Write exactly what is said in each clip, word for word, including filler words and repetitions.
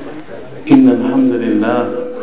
إن الحمد لله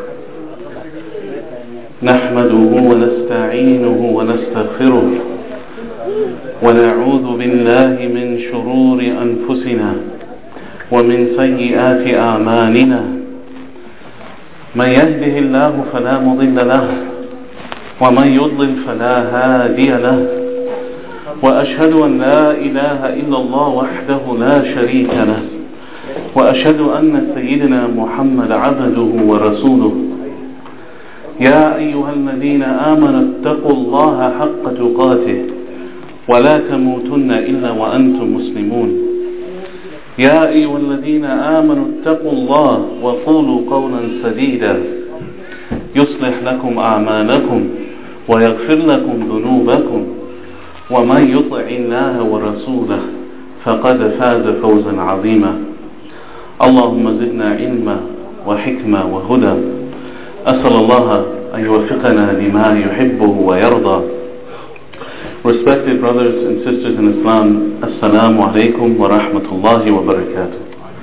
نحمده ونستعينه ونستغفره ونعوذ بالله من شرور أنفسنا ومن سيئات أعمالنا من يهده الله فلا مضل له ومن يضلل فلا هادي له وأشهد أن لا إله إلا الله وحده لا شريك له وأشهد أن سيدنا محمد عبده ورسوله يا أيها الذين آمنوا اتقوا الله حق تقاته ولا تموتن إلا وأنتم مسلمون يا أيها الذين آمنوا اتقوا الله وقولوا قولا سديدا يصلح لكم أعمالكم ويغفر لكم ذنوبكم ومن يطع الله ورسوله فقد فاز فوزا عظيما اللهم زدنا علما وحكمة وهدى أسأل الله أن يوفقنا لما يحبه ويرضى. Respected brothers and sisters in Islam, Assalamu alaikum wa rahmatullahi wa barakatuh.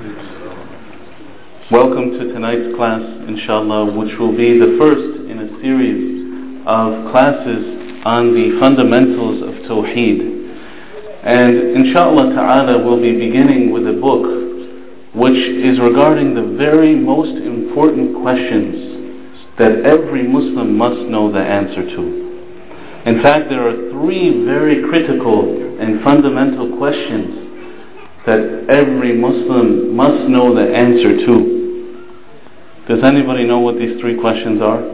Welcome to tonight's class, inshallah, which will be the first in a series of classes on the fundamentals of Tawheed. And inshallah ta'ala we'll be beginning with a book which is regarding the very most important questions that every Muslim must know the answer to. In fact, there are three very critical and fundamental questions that every Muslim must know the answer to. Does anybody know what these three questions are?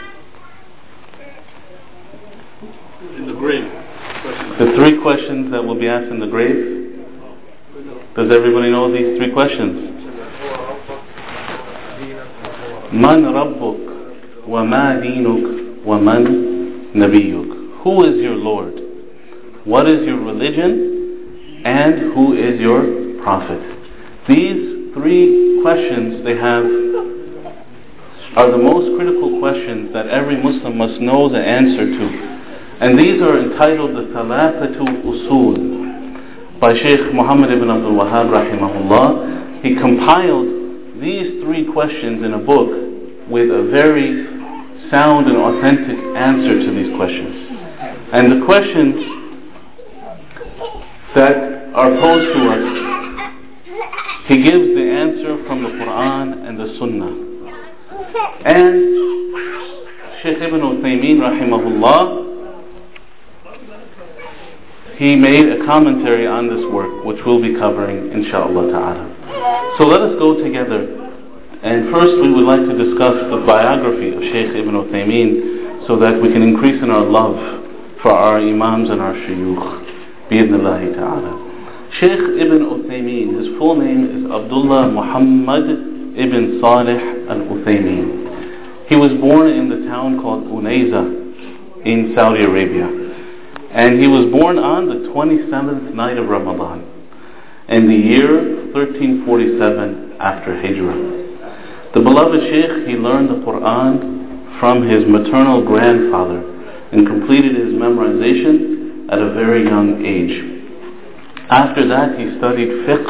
In the grave. The three questions that will be asked in the grave. Does everybody know these three questions? Man Rabbuk wa ma dinuk wa man nabiyuk. Who is your Lord? What is your religion? And who is your prophet? These three questions they have are the most critical questions that every Muslim must know the answer to. And these are entitled the Thalathatu Usul by Shaykh Muhammad ibn Abdul Wahhab rahimahullah. He compiled these three questions in a book with a very sound and authentic answer to these questions. And the questions that are posed to us, he gives the answer from the Quran and the Sunnah. And Shaykh Ibn Uthaymeen rahimahullah, he made a commentary on this work, which we'll be covering insha'Allah ta'ala. So let us go together. And first we would like to discuss the biography of Shaykh Ibn Uthaymeen so that we can increase in our love for our imams and our shuyukh. Bi-idhnillahi ta'ala. Shaykh Ibn Uthaymeen, his full name is Abdullah Muhammad ibn Salih al-Uthaymeen. He was born in the town called Unayza in Saudi Arabia. And he was born on the twenty-seventh night of Ramadan in the year thirteen forty-seven after Hijrah. The beloved Shaykh, he learned the Quran from his maternal grandfather and completed his memorization at a very young age. After that, he studied fiqh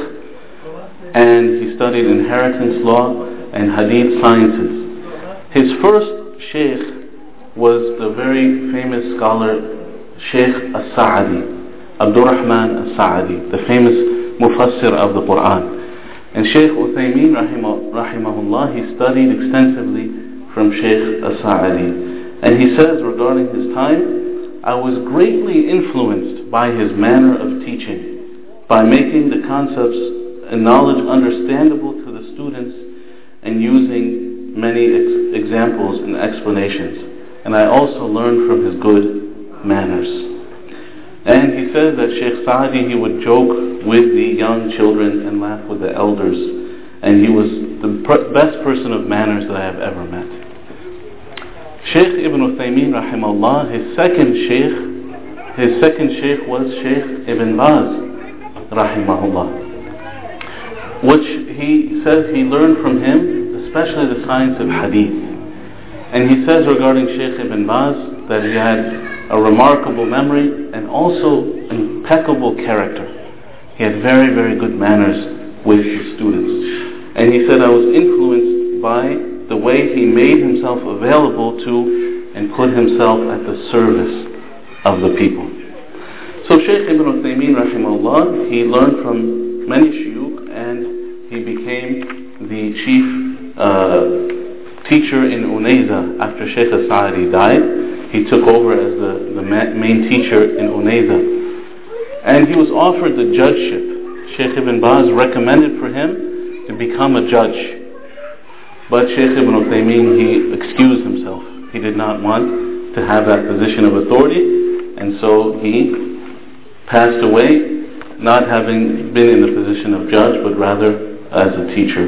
and he studied inheritance law and hadith sciences. His first Shaykh was the very famous scholar Shaykh As-Sa'di, Abdurrahman As-Sa'di, the famous mufassir of the Quran. And Shaykh Uthaymeen rahimahullah, he studied extensively from Shaykh As-Sa'di. And he says regarding his time, I was greatly influenced by his manner of teaching, by making the concepts and knowledge understandable to the students and using many ex- examples and explanations. And I also learned from his good manners. And he says that Shaykh Sa'di, he would joke with the young children and laugh with the elders, and he was the pr- best person of manners that I have ever met. Shaykh Ibn Uthaymeen rahimahullah, his second Shaykh, his second Shaykh was Shaykh Ibn Baz rahimahullah, which he says he learned from him, especially the science of hadith. And he says regarding Shaykh Ibn Baz that he had a remarkable memory and also impeccable character. He had very, very good manners with his students. And he said, I was influenced by the way he made himself available to and put himself at the service of the people. So Shaykh Ibn Uthaymeen rahimahullah, he learned from many shuyukh and he became the chief uh, teacher in Unayza after Shaykh As-Sa'di died. He took over as the, the main teacher in Unayza. And he was offered the judgeship. Shaykh Ibn Baz recommended for him to become a judge. But Shaykh Ibn Uthaymeen, he excused himself. He did not want to have that position of authority, and so he passed away, not having been in the position of judge, but rather as a teacher.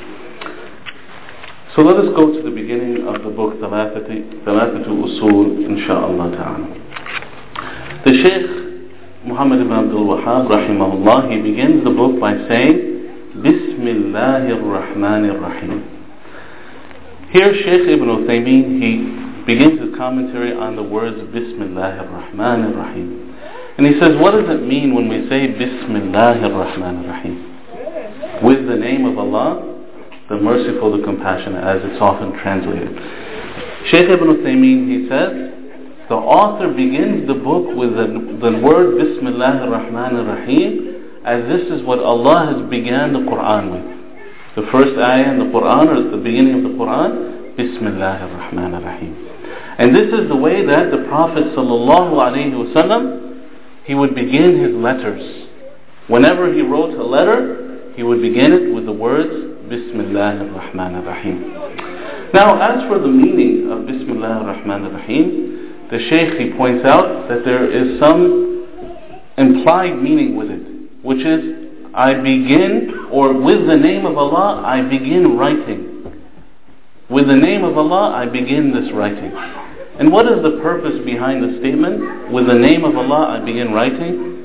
So let us go to the beginning of the book, Thalathatu Usul, insha'Allah ta'ala. The Shaykh Muhammad ibn Abdul Wahhab, rahimahullah, he begins the book by saying, Bismillahir Rahmanir Rahim. Here Shaykh Ibn Uthaymeen, he begins his commentary on the words Bismillahir Rahmanir Rahim. And he says, what does it mean when we say Bismillahir Rahmanir Rahim? With the name of Allah, the merciful, the compassionate, as it's often translated. Shaykh Ibn Uthaymeen, he says, the author begins the book with the, the word Bismillahir Rahmanir Rahim, as this is what Allah has began the Quran with. The first ayah in the Quran, or at the beginning of the Quran, Bismillahir Rahmanir Rahim. And this is the way that the Prophet sallallahu alaihi wasallam, he would begin his letters. Whenever he wrote a letter, he would begin it with the words Bismillahir Rahmanir Rahim. Now, as for the meaning of Bismillahir Rahmanir Rahim, the Shaykh, he points out that there is some implied meaning with it, which is, I begin, or with the name of Allah, I begin writing. With the name of Allah, I begin this writing. And what is the purpose behind the statement? With the name of Allah, I begin writing.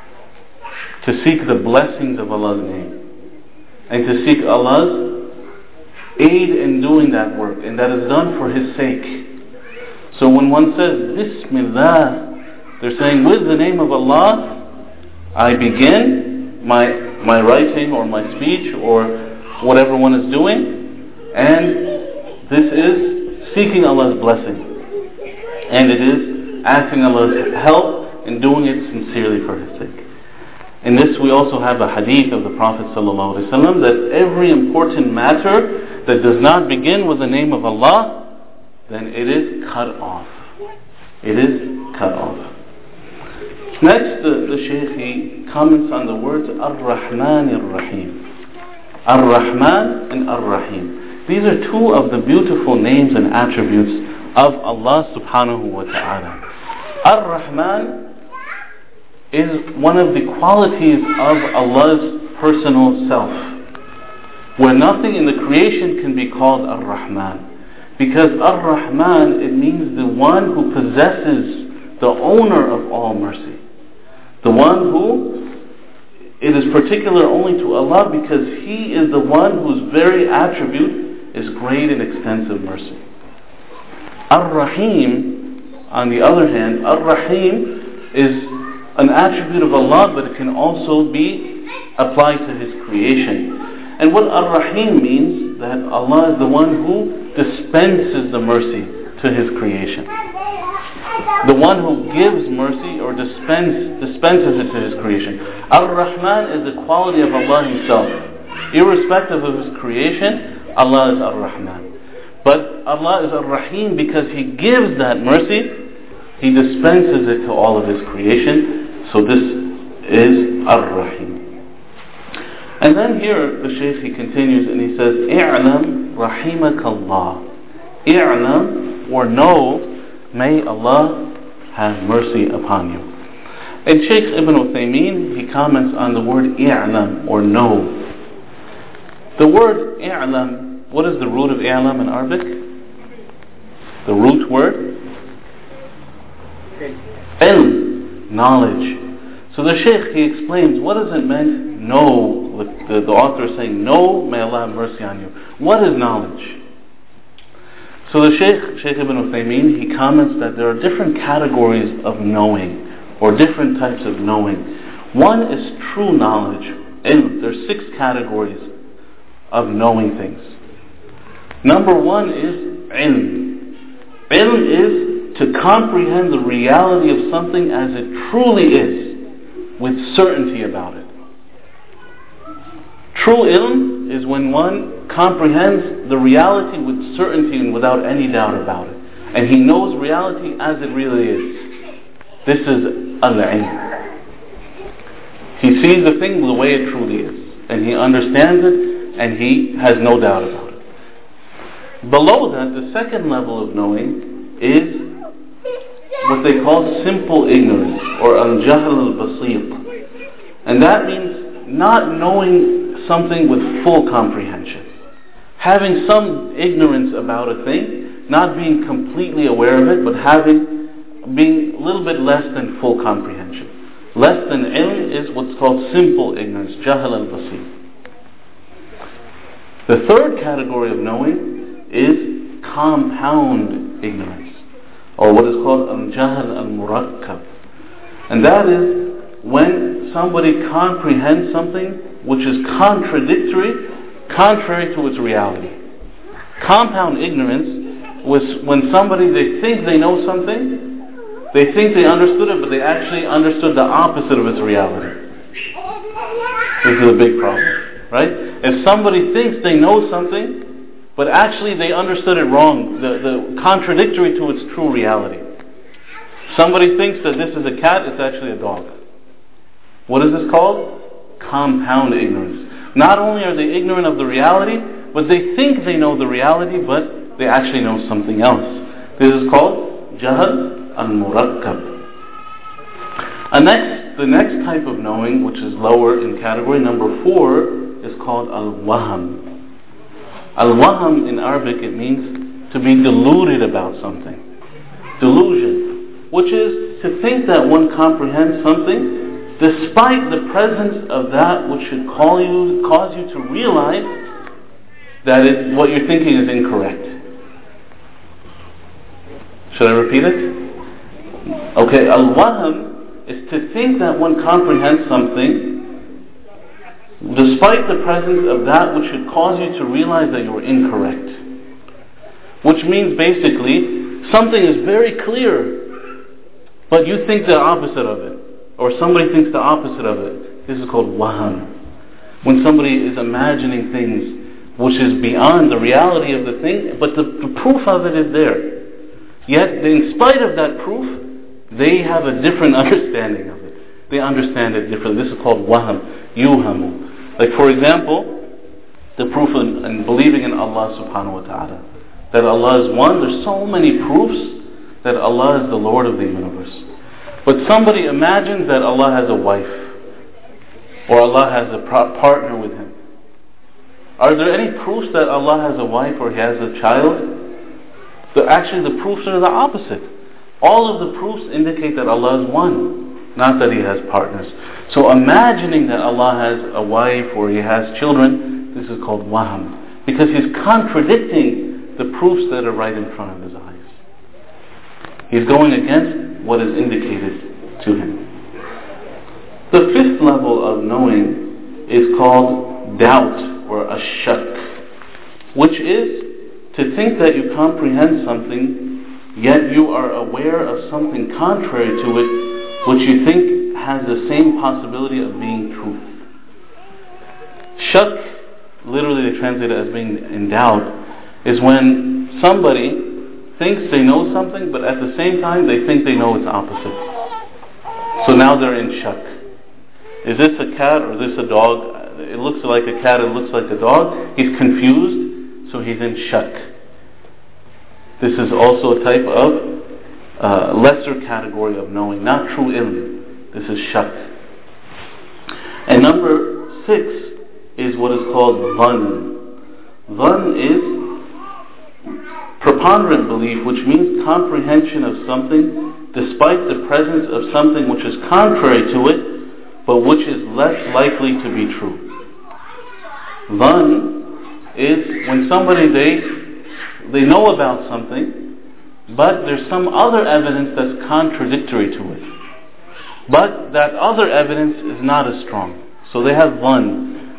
To seek the blessings of Allah's name. And to seek Allah's aid in doing that work. And that is done for His sake. So when one says, Bismillah, they're saying, with the name of Allah, I begin my my writing or my speech or whatever one is doing, and this is seeking Allah's blessing, and it is asking Allah's help in doing it sincerely for His sake. In this we also have a hadith of the Prophet ﷺ that every important matter that does not begin with the name of Allah, then it is cut off. It is cut off. Next, the, the Shaykh, he comments on the words Ar-Rahman Ar-Rahim. Ar-Rahman and Ar-Rahim. These are two of the beautiful names and attributes of Allah subhanahu wa ta'ala. Ar-Rahman is one of the qualities of Allah's personal self, where nothing in the creation can be called Ar-Rahman. Because Ar-Rahman, it means the one who possesses, the owner of all mercy. The one who, it is particular only to Allah because He is the one whose very attribute is great and extensive mercy. Ar-Rahim, on the other hand, Ar-Rahim is an attribute of Allah, but it can also be applied to His creation. And what Ar-Rahim means, that Allah is the one who dispenses the mercy to His creation. The one who gives mercy or dispense, dispenses it to His creation. Ar-Rahman is the quality of Allah Himself. Irrespective of His creation, Allah is Ar-Rahman. But Allah is Ar-Rahim because He gives that mercy, He dispenses it to all of His creation. So this is Ar-Rahim. And then here the Shaykh, he continues and he says, I'lam rahimakallah. I'lam, or know, may Allah have mercy upon you. And Shaykh Ibn Uthaymeen, he comments on the word I'lam, or know. The word I'lam, what is the root of I'lam in Arabic? The root word? Ilm, knowledge. So the Shaykh, he explains, what does it mean, know? The, the author is saying, know, may Allah have mercy on you. What is knowledge? So the Shaykh, Shaykh Ibn Uthaymeen, he comments that there are different categories of knowing, or different types of knowing. One is true knowledge. And there's six categories of knowing things. Number one is ilm. Ilm is to comprehend the reality of something as it truly is, with certainty about it. True ilm is when one comprehends the reality with certainty and without any doubt about it. And he knows reality as it really is. This is al-ilm. He sees the thing the way it truly is. And he understands it and he has no doubt about it. Below that, the second level of knowing is what they call simple ignorance, or al-jahl al-basit. And that means not knowing something with full comprehension. Having some ignorance about a thing, not being completely aware of it, but having, being a little bit less than full comprehension. Less than ilm is what's called simple ignorance, jahl al-basit. The third category of knowing is compound ignorance, or what is called al-jahl al-murakkab. And that is when somebody comprehends something which is contradictory, contrary to its reality. Compound ignorance was when somebody, they think they know something, they think they understood it, but they actually understood the opposite of its reality. This is a big problem, right? If somebody thinks they know something, but actually they understood it wrong, the, the contradictory to its true reality. Somebody thinks that this is a cat, it's actually a dog. What is this called? Compound ignorance. Not only are they ignorant of the reality, but they think they know the reality, but they actually know something else. This is called jahl al-murakkab. And next, the next type of knowing, which is lower in category number four, is called al-waham. Al-waham in Arabic, it means to be deluded about something. Delusion, which is to think that one comprehends something despite the presence of that which should call you, cause you to realize that it, what you're thinking is incorrect. Should I repeat it? Okay, al-waham is to think that one comprehends something despite the presence of that which should cause you to realize that you're incorrect. Which means basically, something is very clear, but you think the opposite of it. Or somebody thinks the opposite of it. This is called waham. When somebody is imagining things which is beyond the reality of the thing, but the, the proof of it is there. Yet, in spite of that proof, they have a different understanding of it. They understand it differently. This is called waham, yuhamu. Like for example, the proof in, in believing in Allah subhanahu wa ta'ala. That Allah is one. There's so many proofs that Allah is the Lord of the universe. But somebody imagines that Allah has a wife, or Allah has a pro- partner with him. Are there any proofs that Allah has a wife or He has a child? The, actually, the proofs are the opposite. All of the proofs indicate that Allah is one, not that He has partners. So imagining that Allah has a wife or He has children, this is called waham, because He's contradicting the proofs that are right in front of His eyes. He's going against what is indicated to him. The fifth level of knowing is called doubt, or ashak, which is to think that you comprehend something, yet you are aware of something contrary to it, which you think has the same possibility of being truth. Shak, literally they translate it as being in doubt, is when somebody thinks they know something, but at the same time they think they know its opposite. So now they're in shak. Is this a cat or is this a dog? It looks like a cat, it looks like a dog. He's confused, so he's in shak. This is also a type of uh, lesser category of knowing, not true ilm. This is shak. And number six is what is called dhann. Dhann is preponderant belief, which means comprehension of something despite the presence of something which is contrary to it, but which is less likely to be true. Dhann is when somebody, they they know about something, but there's some other evidence that's contradictory to it. But that other evidence is not as strong. So they have dhann.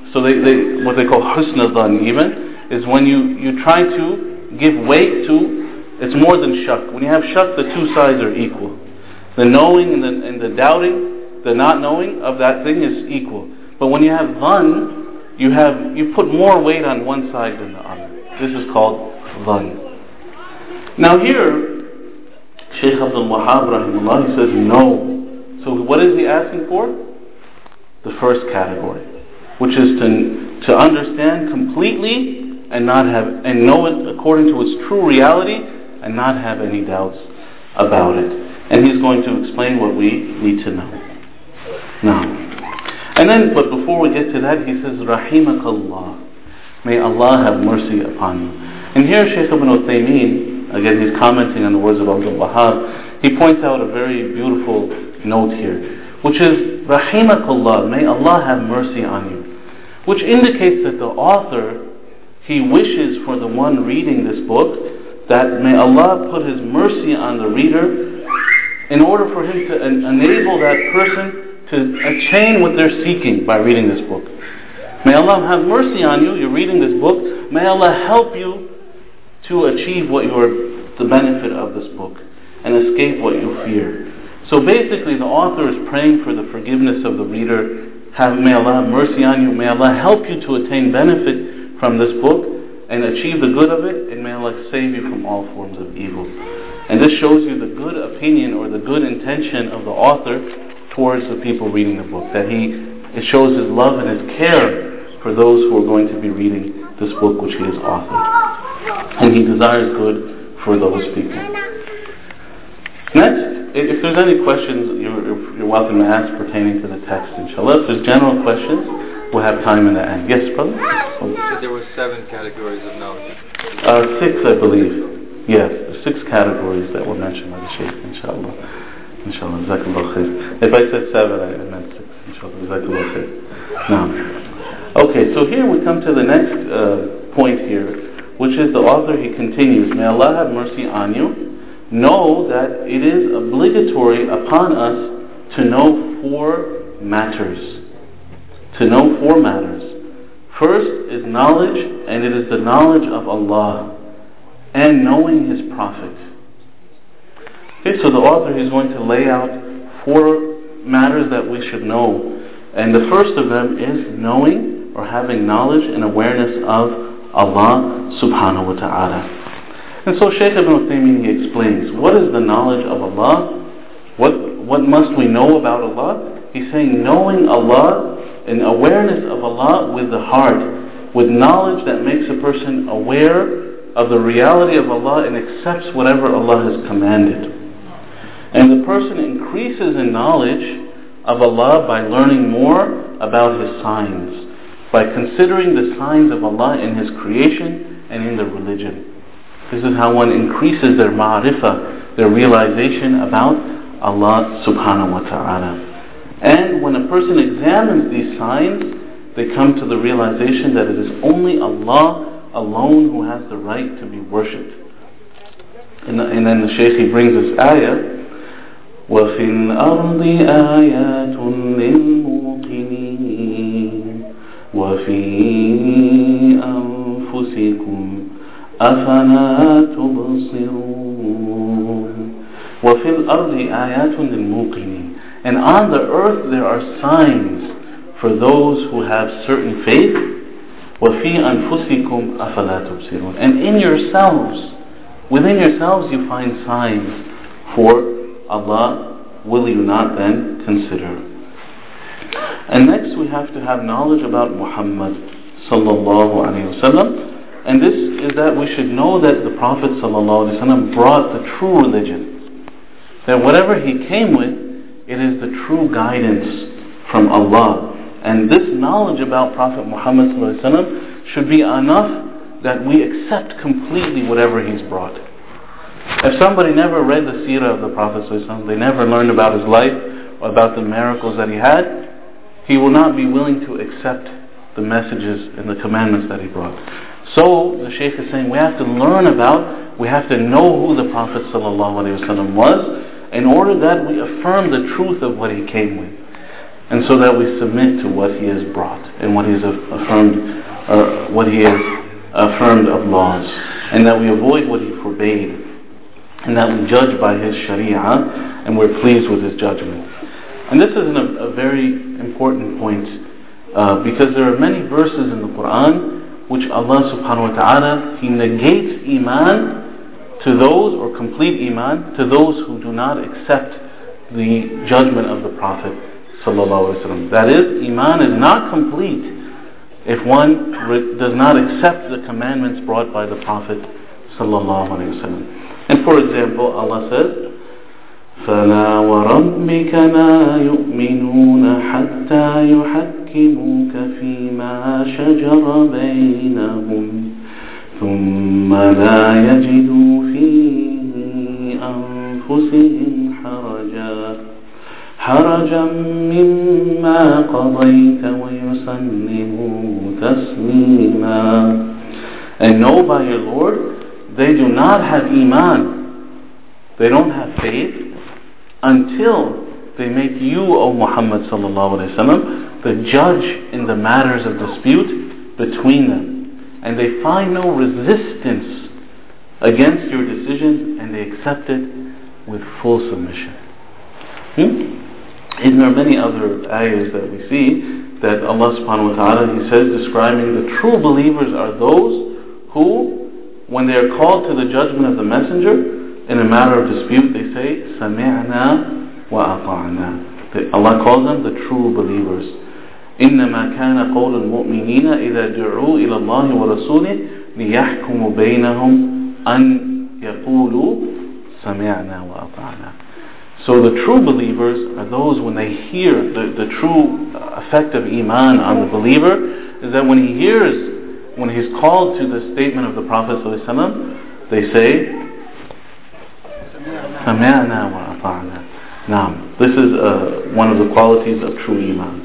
So they, they what they call husn al-dhan even, is when you, you try to give weight to, it's more than shak. When you have shak, the two sides are equal. The knowing and the, and the doubting, the not knowing of that thing is equal. But when you have dhan, you have you put more weight on one side than the other. This is called dhan. Now here, Shaykh Abdul Wahhab rahimahullah, he says no. So what is he asking for? The first category, which is to to understand completely and not have and know it according to its true reality and not have any doubts about it. And he's going to explain what we need to know. Now, and then, but before we get to that, he says, Rahimakallah, may Allah have mercy upon you. And here Shaykh Ibn Uthaymeen, again he's commenting on the words of Abdul Wahhab, he points out a very beautiful note here, which is, Rahimakallah, may Allah have mercy on you. Which indicates that the author, he wishes for the one reading this book, that may Allah put His mercy on the reader in order for him to en- enable that person to attain what they're seeking by reading this book. May Allah have mercy on you, you're reading this book, may Allah help you to achieve what you're, the benefit of this book, and escape what you fear. So basically the author is praying for the forgiveness of the reader. Have, may Allah have mercy on you, may Allah help you to attain benefit from this book and achieve the good of it, and may Allah save you from all forms of evil. And this shows you the good opinion or the good intention of the author towards the people reading the book. That he, it shows his love and his care for those who are going to be reading this book which he has authored. And he desires good for those people. Next, if there's any questions, you're, you're welcome to ask pertaining to the text, inshallah. If there's general questions, we'll have time in the end. Yes, brother? You said there were seven categories of knowledge. Uh, six, I believe. Yes, there's six categories that were mentioned by the Shaykh, inshallah. Inshallah, jazakallah khair. If I said seven, I meant six, inshallah, jazakallah khair. Now, okay, so here we come to the next uh, point here, which is the author, he continues, may Allah have mercy on you. Know that it is obligatory upon us to know four matters. To know four matters. First is knowledge, and it is the knowledge of Allah and knowing His Prophet. Okay, so the author is going to lay out four matters that we should know. And the first of them is knowing or having knowledge and awareness of Allah subhanahu wa ta'ala. And so Shaykh Ibn Uthaymeen, he explains, what is the knowledge of Allah? What, what must we know about Allah? He's saying knowing Allah and awareness of Allah with the heart, with knowledge that makes a person aware of the reality of Allah and accepts whatever Allah has commanded. And the person increases in knowledge of Allah by learning more about His signs, by considering the signs of Allah in His creation and in the religion. This is how one increases their ma'rifah, their realization about Allah subhanahu wa ta'ala. And when a person examines these signs, they come to the realization that it is only Allah alone who has the right to be worshipped. And, and then the Shaykh, he brings this ayah, وَفِي الْأَرْضِ آيَاتٌ لِلْمُوقِنِينَ وَفِي أَنفُسِكُمْ أَفَلَا تُبْصِرُونَ وَفِي الْأَرْضِ آيَاتٌ لِلْمُوقِنِينَ. And on the earth there are signs for those who have certain faith. وَفِي أَنفُسِكُمْ أَفَلَا تُبْصِرُونَ. And in yourselves, within yourselves you find signs for Allah. Will you not then consider? And next we have to have knowledge about Muhammad sallallahu alaihi wasallam. And this is that we should know that the Prophet sallallahu alaihi wasallam brought the true religion. That whatever he came with, it is the true guidance from Allah. And this knowledge about Prophet Muhammad sallallahu alaihi wasallam should be enough that we accept completely whatever he's brought. If somebody never read the seerah of the Prophet sallallahu alaihi wasallam, they never learned about his life or about the miracles that he had, he will not be willing to accept the messages and the commandments that he brought. So the Shaykh is saying we have to learn about, we have to know who the Prophet sallallahu alaihi wasallam was, in order that we affirm the truth of what he came with. and so that we submit to what he has brought and what he has affirmed, or what he has affirmed of laws, and that we avoid what he forbade, and that we judge by his sharia, and we're pleased with his judgment. And this is a, a very important point, uh, because there are many verses in the Quran which Allah subhanahu wa ta'ala, he negates iman to those, or complete iman to those who do not accept the judgment of the Prophet sallallahu alaihi wasallam. That is, iman is not complete if one re- does not accept the commandments brought by the Prophet sallallahu alaihi wasallam. And for example, Allah says, فَلَا وَرَبِّكَ لَا يُؤْمِنُونَ حَتَّى يُحَكِّمُوكَ فِي مَا شَجَرَ بَيْنَهُمْ ثُمَّ لَا يَجِدُوا فِي أَنفُسِهِمْ حَرَجًا حَرَجًا مِّمَّا قَضَيْتَ وَيُسَلِّمُوا تَسْلِيمًا. And know by your Lord, they do not have iman, they don't have faith, until they make you, O Muhammad sallallahu alaihi wasallam, the judge in the matters of dispute between them, and they find no resistance against your decisions, and they accept it with full submission. Hmm? And there are many other ayahs that we see that Allah subhanahu wa ta'ala, he says, describing the true believers are those who, when they are called to the judgment of the messenger in a matter of dispute, they say, سَمِعْنَا وَأَطَعْنَا. Allah calls them the true believers. إِنَّمَا كَانَ قَوْلُ الْمُؤْمِنِينَ إِذَا دُعُوا إِلَى اللَّهِ وَرَسُولِهِ لِيَحْكُمُوا بَيْنَهُمْ أَنْ يَقُولُوا سَمِعْنَا وَأَطَعْنَا. So the true believers are those when they hear, the, the true effect of iman on the believer is that when he hears, when he's called to the statement of the Prophet ﷺ, they say, سَمِعْنَا وَأَطَعْنَا. Now, this is uh, one of the qualities of true iman.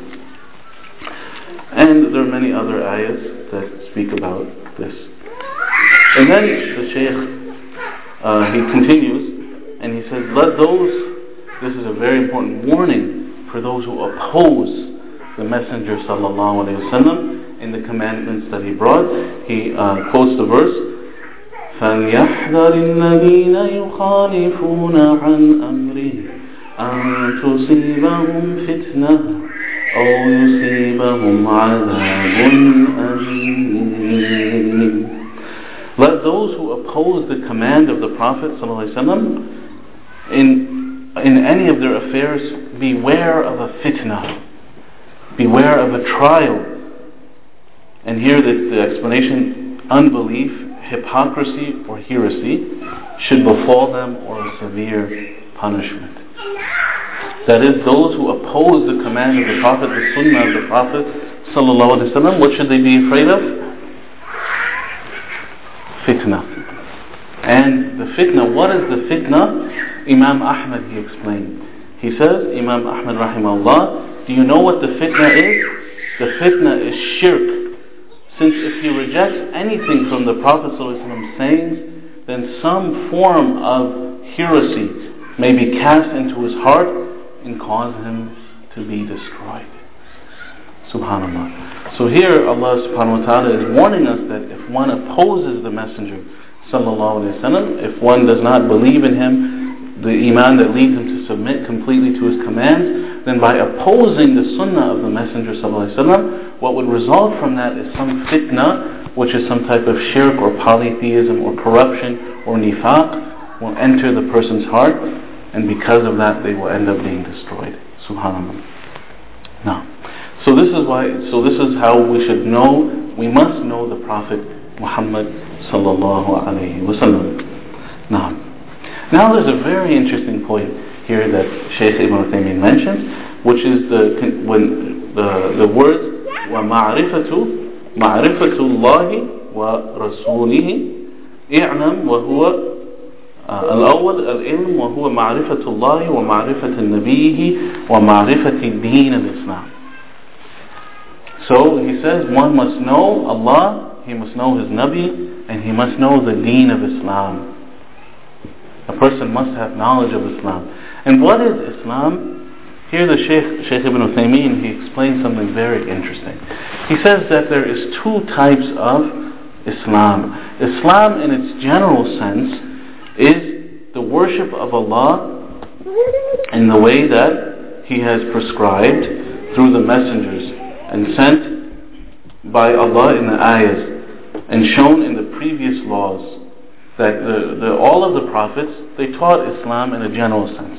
And there are many other ayahs that speak about this. And then the Shaykh, uh, he continues, and he says, let those, this is a very important warning for those who oppose the Messenger sallallahu alaihi wasallam in the commandments that he brought. He uh, quotes the verse, فَلْيَحْذَرِ الَّذِينَ يُخَالِفُونَ عَنْ أَمْرِهِ أَن تُصِيبَهُمْ فِتْنَةٌ أَوْ يُصِيبَهُمْ عَذَابٌ أَلِيمٌ. Let those who oppose the command of the Prophet ﷺ in, in any of their affairs beware of a fitna, beware of a trial. And here the, the explanation, unbelief, hypocrisy or heresy should befall them, or a severe punishment. That is, those who oppose the command of the Prophet, the sunnah of the Prophet sallallahu alaihi wasallam, what should they be afraid of? Fitna. And the fitna, what is the fitna? Imam Ahmad, he explained. He says, Imam Ahmad rahimahullah, do you know what the fitna is? The fitna is shirk. Since if he rejects anything from the Prophet ﷺ's sayings, then some form of heresy may be cast into his heart and cause him to be destroyed. Subhanallah. So here Allah subhanahu wa ta'ala is warning us that if one opposes the Messenger sallallahu alayhi wa sallam, if one does not believe in him, the iman that leads him to submit completely to his commands, then by opposing the sunnah of the Messenger sallallahu alayhi wa sallam, what would result from that is some fitna, which is some type of shirk or polytheism or corruption or nifaq, will enter the person's heart, and because of that they will end up being destroyed. Subhanallah. Now, so this is why, so this is how we should know, we must know the Prophet Muhammad sallallahu alayhi wa sallam. Now, now there's a very interesting point here that Shaykh Ibn Uthaymeen mentions, which is the when the the words وَمَعْرِفَةُ مَعْرِفَةُ اللَّهِ وَرَسُولِهِ اعْلَمْ وَهُوَ الأول العلم وهو معرفة الله ومعرفة نبيه ومعرفة دين الإسلام. So he says one must know Allah, he must know his Nabi, and he must know the deen of Islam. A person must have knowledge of Islam. And what is Islam? here the Shaykh, Shaykh Ibn Uthaymeen, he explains something very interesting. He says that there is two types of Islam. Islam in its general sense is the worship of Allah in the way that He has prescribed through the messengers and sent by Allah in the ayahs and shown in the previous laws, that the, the, all of the prophets, they taught Islam in a general sense.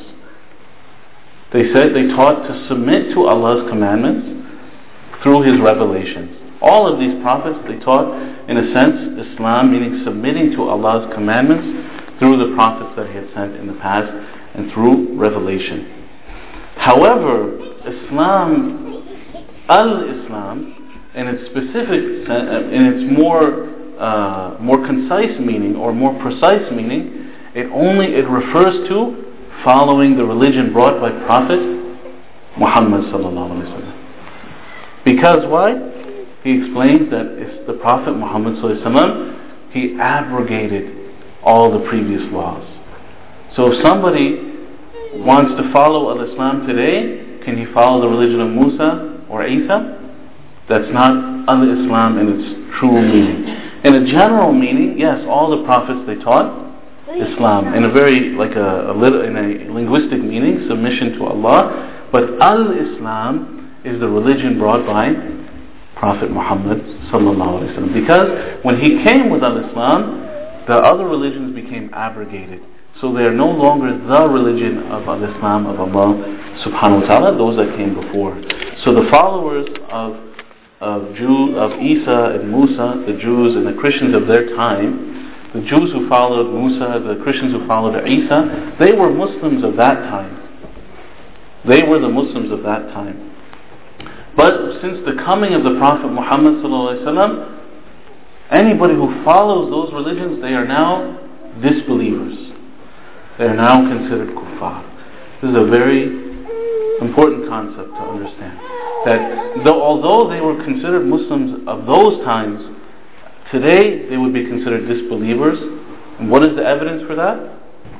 They said they taught to submit to Allah's commandments through His revelations. All of these prophets, they taught, in a sense, Islam, meaning submitting to Allah's commandments through the prophets that He had sent in the past and through revelation. However, Islam, al-Islam, in its specific, in its more uh, more concise meaning or more precise meaning, it only it refers to following the religion brought by Prophet Muhammad sallallahu alaihi wasallam. Because why? He explains that it's the Prophet Muhammad sallallahu alaihi wasallam, he abrogated all the previous laws. So if somebody wants to follow al-Islam today, can he follow the religion of Musa or Isa? That's not al-Islam in its true meaning. In a general meaning, yes, all the prophets, they taught Islam in a very, like a, a little, in a linguistic meaning, submission to Allah. But al-Islam is the religion brought by Prophet Muhammad sallallahu alaihi wasallam. Because when he came with al-Islam, the other religions became abrogated. So they are no longer the religion of al-Islam of Allah subhanahu wa ta'ala, those that came before. So the followers of of Jew of Isa and Musa, the Jews and the Christians of their time, the Jews who followed Musa, the Christians who followed Isa, they were Muslims of that time. They were the Muslims of that time. But since the coming of the Prophet Muhammad sallallahu alaihi wasallam, anybody who follows those religions, they are now disbelievers. They are now considered kuffar. This is a very important concept to understand. That though, although they were considered Muslims of those times, today they would be considered disbelievers. And what is the evidence for that?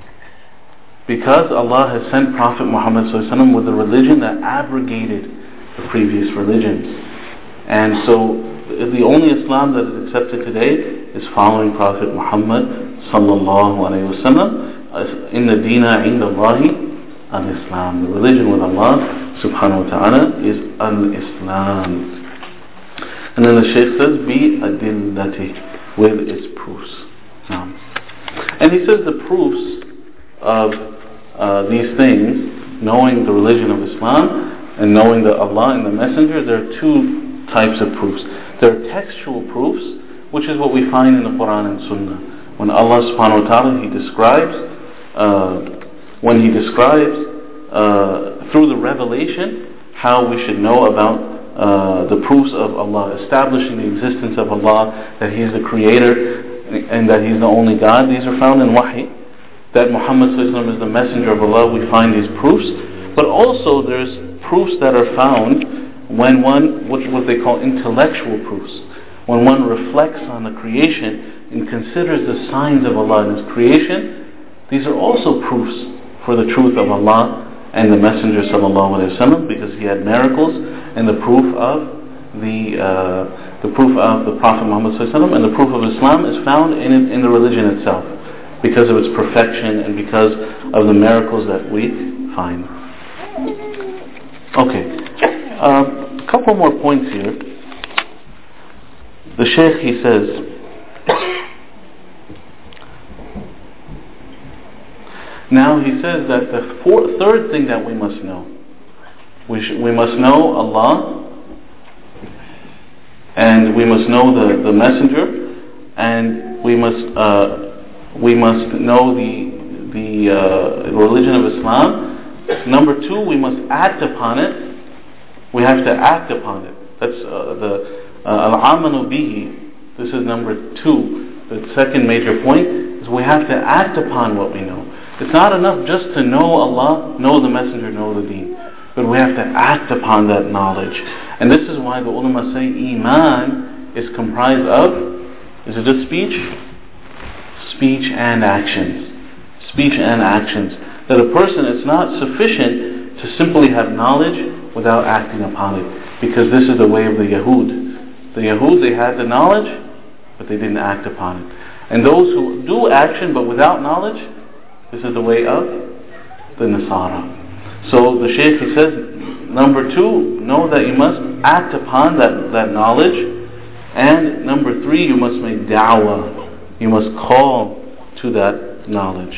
Because Allah has sent Prophet Muhammad sallallahu alaihi wasallam with a religion that abrogated the previous religions. And so the only Islam that is accepted today is following Prophet Muhammad sallallahu alaihi wasallam. In the Dina inda Allahi al-Islam. The religion with Allah subhanahu wa ta'ala is al-Islam. And then the Shaykh says, bi adillati, with its proofs. Um, and he says the proofs of uh, these things, knowing the religion of Islam and knowing the Allah and the Messenger, there are two types of proofs. There are textual proofs, which is what we find in the Quran and Sunnah. When Allah subhanahu wa ta'ala, He describes uh, when He describes uh, through the revelation how we should know about uh, the proofs of Allah, establishing the existence of Allah, that He is the Creator and that He is the only God. These are found in Wahy. That Muhammad sallallahu alaihi wasallam is the Messenger of Allah, we find these proofs. But also there's proofs that are found when one, what, what they call intellectual proofs, when one reflects on the creation and considers the signs of Allah in His creation. These are also proofs for the truth of Allah and the Messenger sallallahu alaihi wasallam, because he had miracles, and the proof of the uh, the proof of the Prophet Muhammad sallallahu alaihi wasallam and the proof of Islam is found in it, in the religion itself, because of its perfection and because of the miracles that we find. Okay, uh, a couple more points here. The Shaykh, he says, now he says that the four, third thing that we must know, we, sh- we must know Allah, and we must know the, the Messenger, and we must uh, we must know the the uh, religion of Islam. Number two, we must act upon it. We have to act upon it. That's uh, the al-amanu bihi. This is number two. The second major point is we have to act upon what we know. It's not enough just to know Allah, know the Messenger, know the Deen, but we have to act upon that knowledge. And this is why the ulama say Iman is comprised of, is it just speech? Speech and actions. Speech and actions. That a person, it's not sufficient to simply have knowledge without acting upon it, because this is the way of the Yahud. The Yahud, they had the knowledge, but they didn't act upon it. And those who do action but without knowledge, this is the way of the Nasara. So the Shaykh, he says, number two, know that you must act upon that, that knowledge. And number three, you must make da'wah. You must call to that knowledge.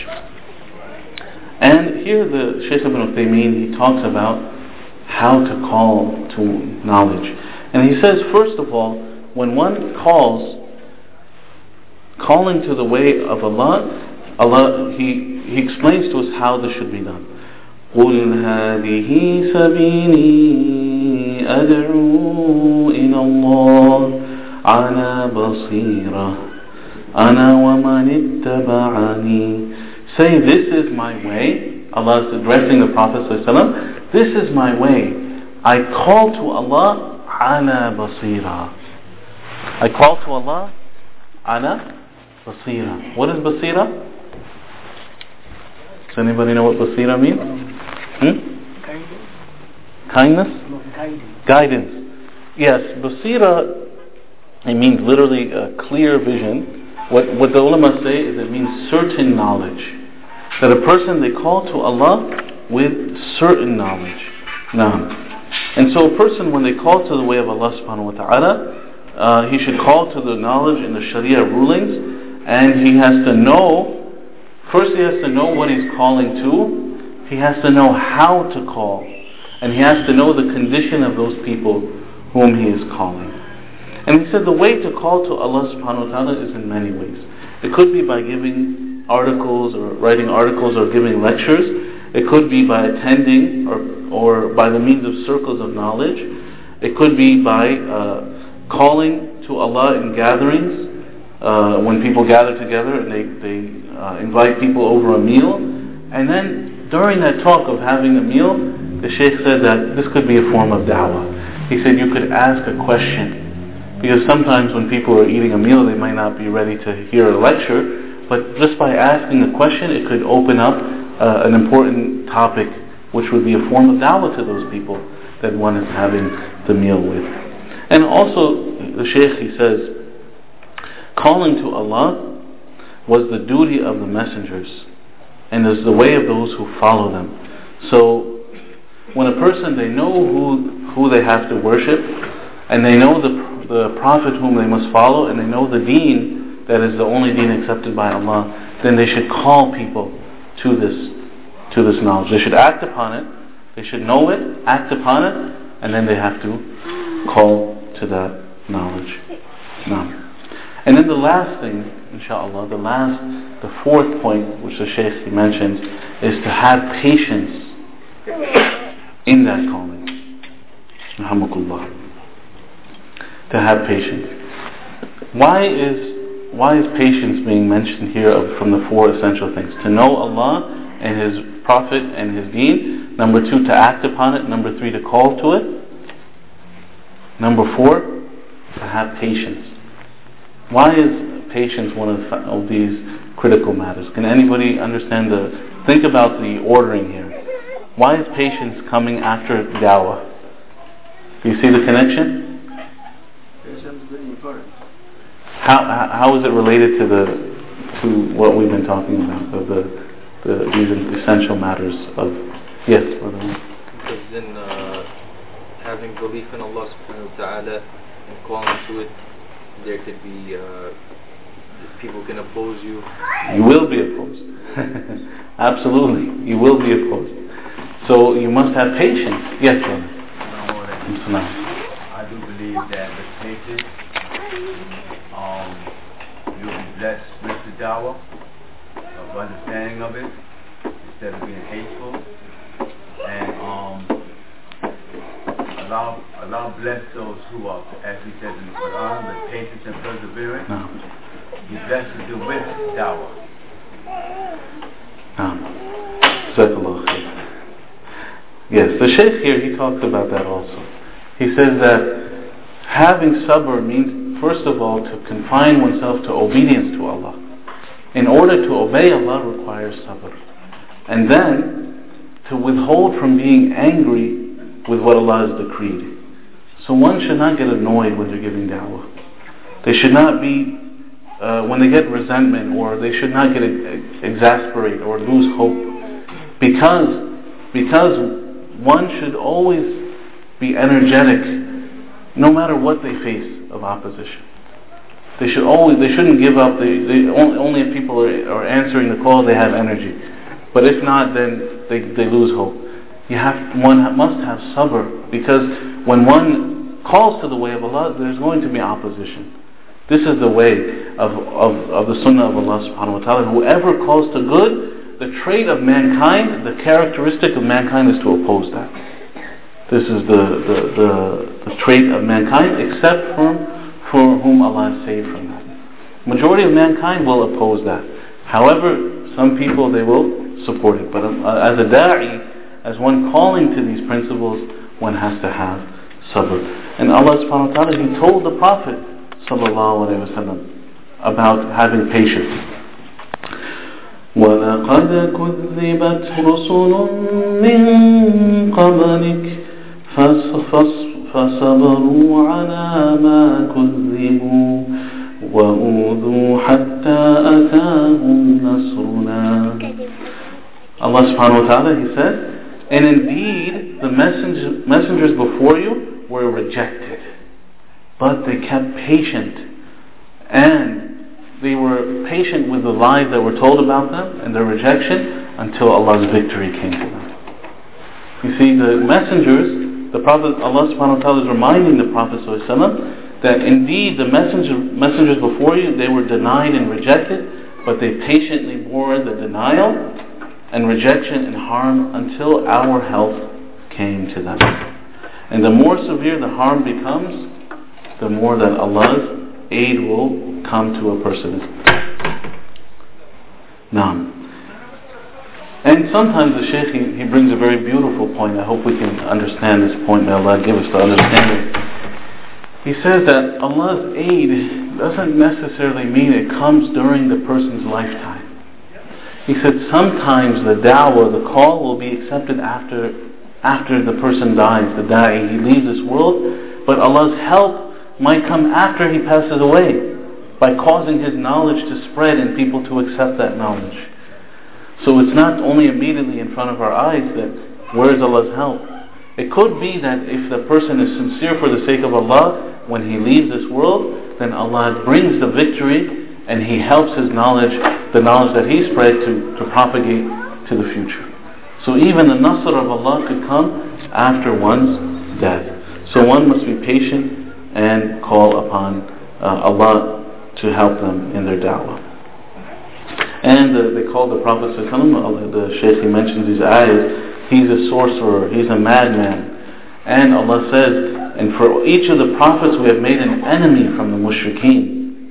And here the Shaykh ibn Uthaymeen, he talks about how to call to knowledge. And he says, first of all, when one calls, calling to the way of Allah, Allah, he, he explains to us how this should be done. قُلْ هَذِهِ سَبِيلِي أَدْعُو إِلَى اللَّهِ عَلَى بَصِيرَةٍ أَنَا وَمَنِ اتَّبَعَنِي. Say, this is my way. Allah is addressing the Prophet ﷺ. This is my way. I call to Allah عَلَى بَصِيرَةٍ. I call to Allah عَلَى Basira. What is Basira? Does anybody know what Basira means? Hmm? Kindness? Kindness? Guidance. Yes, Basira, it means literally a clear vision. What, what the ulama say is it means certain knowledge. That a person, they call to Allah with certain knowledge. Now, and so a person, when they call to the way of Allah subhanahu wa ta'ala, uh, he should call to the knowledge in the Sharia rulings. And he has to know, first he has to know what he's calling to, he has to know how to call, and he has to know the condition of those people whom he is calling. And he said the way to call to Allah subhanahu wa ta'ala is in many ways. It could be by giving articles or writing articles or giving lectures. It could be by attending or, or by the means of circles of knowledge. It could be by uh, calling to Allah in gatherings. Uh, when people gather together and they, they uh, invite people over a meal, and then during that talk of having a meal, the Shaykh said that this could be a form of da'wah. He said you could ask a question, because sometimes when people are eating a meal they might not be ready to hear a lecture, but just by asking a question it could open up uh, an important topic which would be a form of da'wah to those people that one is having the meal with. And also the Shaykh, he says, calling to Allah was the duty of the messengers and is the way of those who follow them. So when a person, they know who who they have to worship, and they know the the Prophet whom they must follow, and they know the deen that is the only deen accepted by Allah, then they should call people to this to this knowledge. They should act upon it, they should know it, act upon it, and then they have to call to that knowledge. Now, and then the last thing, inshallah, the last, the fourth point which the Shaykh mentions is to have patience in that calling. Alhamdulillah. To have patience. Why is why is patience being mentioned here of, from the four essential things? To know Allah and His Prophet and His Deen. Number two, to act upon it. Number three, to call to it. Number four, to have patience. Why is patience one of, of these critical matters? Can anybody understand the, think about the ordering here. Why is patience coming after da'wah? Do you see the connection? Patience is very important. How, how is it related to the, to what we've been talking about, of the, the, these essential matters of, yes, brother? Because then uh, having belief in Allah subhanahu wa ta'ala and calling to it, there could be uh, people can oppose you. You will be opposed. Absolutely, you will be opposed. So you must have patience. Yes, brother. I do believe that with patience, um, you'll be blessed with the dawah of understanding of it instead of being hateful, and um. Allah, Allah bless those who are, as He says in the Quran, with patience and perseverance. No. He blesses you with dawah. No. Jazakallah khair. Yes, the Shaykh here, he talks about that also. He says that having sabr means, first of all, to confine oneself to obedience to Allah. In order to obey Allah requires sabr. And then, to withhold from being angry with what Allah has decreed. So one should not get annoyed when they're giving da'wah. They should not be, uh, when they get resentment, or they should not get exasperated or lose hope. Because, because one should always be energetic no matter what they face of opposition. They should always, they shouldn't give up. They, they, only, only if people are, are answering the call, they have energy. But if not, then they, they lose hope. You have, one must have sabr, because when one calls to the way of Allah, there's going to be opposition. This is the way of, of, of the sunnah of Allah subhanahu wa ta'ala. Whoever calls to good, the trait of mankind, the characteristic of mankind is to oppose that. This is the, the, the, the trait of mankind, except for, for whom Allah has saved from that. Majority of mankind will oppose that. However, some people, they will support it. But uh, as a da'i, as one calling to these principles, one has to have sabr. And Allah subhanahu wa ta'ala, He told the Prophet sallallahu alayhi wa sallam about having patience. وَلَقَدْ كُذِّبَتْ رُسُلٌ مِّن قَبْلِكَ فَصَبَرُوا عَلَى مَا كُذِّبُوا وَأُوذُوا حَتَّى أَتَاهُمْ نَصْرُنَا. Allah subhanahu wa ta'ala, He said, and indeed the messenger, messengers before you were rejected, but they kept patient, and they were patient with the lies that were told about them and their rejection until Allah's victory came to them. You see, the messengers, the Prophet, Allah subhanahu wa ta'ala is reminding the Prophet sallallahu alaihi wasallam that indeed the messenger, messengers before you, they were denied and rejected, but they patiently bore the denial and rejection and harm until our help came to them. And the more severe the harm becomes, the more that Allah's aid will come to a person. Now, and sometimes the Shaykh, he, he brings a very beautiful point. I hope we can understand this point. May Allah give us the understanding. He says that Allah's aid doesn't necessarily mean it comes during the person's lifetime. He said sometimes the da'wah, the call, will be accepted after after the person dies, the da'i, he leaves this world, but Allah's help might come after he passes away, by causing his knowledge to spread and people to accept that knowledge. So it's not only immediately in front of our eyes that where is Allah's help. It could be that if the person is sincere for the sake of Allah, when he leaves this world, then Allah brings the victory and He helps his knowledge, the knowledge that he spread, to, to propagate to the future. So even the nasr of Allah could come after one's death. So one must be patient and call upon uh, Allah to help them in their da'wah. And uh, they call the Prophet sallallahu alaihi wasallam, the Shaykh, he mentions these ayahs, he's a sorcerer, he's a madman. And Allah says, and for each of the prophets we have made an enemy from the mushrikeen.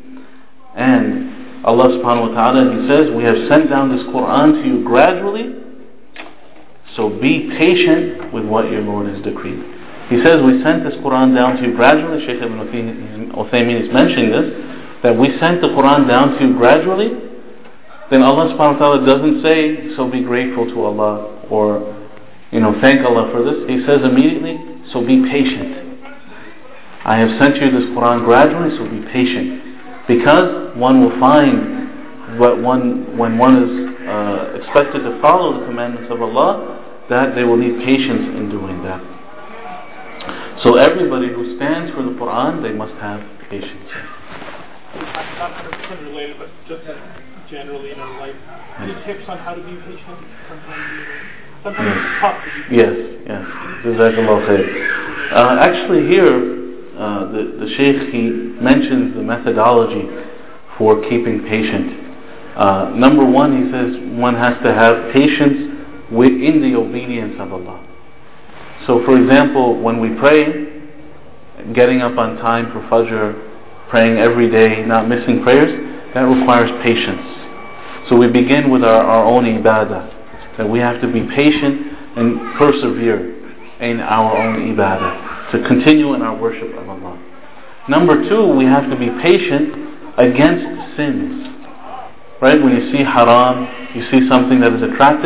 And Allah subhanahu wa ta'ala, He says, we have sent down this Quran to you gradually, so be patient with what your Lord has decreed. He says we sent this Quran down to you gradually. Shaykh Ibn Uthaymeen is mentioning this, that we sent the Quran down to you gradually. Then Allah subhanahu wa ta'ala doesn't say, so be grateful to Allah, or, you know, thank Allah for this. He says immediately, so be patient. I have sent you this Quran gradually, so be patient. Because one will find what one, when one is uh, expected to follow the commandments of Allah, that they will need patience in doing that. So everybody who stands for the Quran, they must have patience. Not one hundred percent related, but just generally in our life, any tips on how to be patient? Sometimes, you know, sometimes it's tough to be patient. Yes, yes. Jazakallah khair. Uh, actually here, uh, the, the Shaykh, he mentions the methodology for keeping patient. Uh, number one, he says one has to have patience within the obedience of Allah. So for example, when we pray, getting up on time for Fajr, praying every day, not missing prayers, that requires patience. So we begin with our, our own ibadah, that we have to be patient and persevere in our own ibadah, to continue in our worship of Allah. Number two, we have to be patient against sins. Right? When you see haram, you see something that is attractive,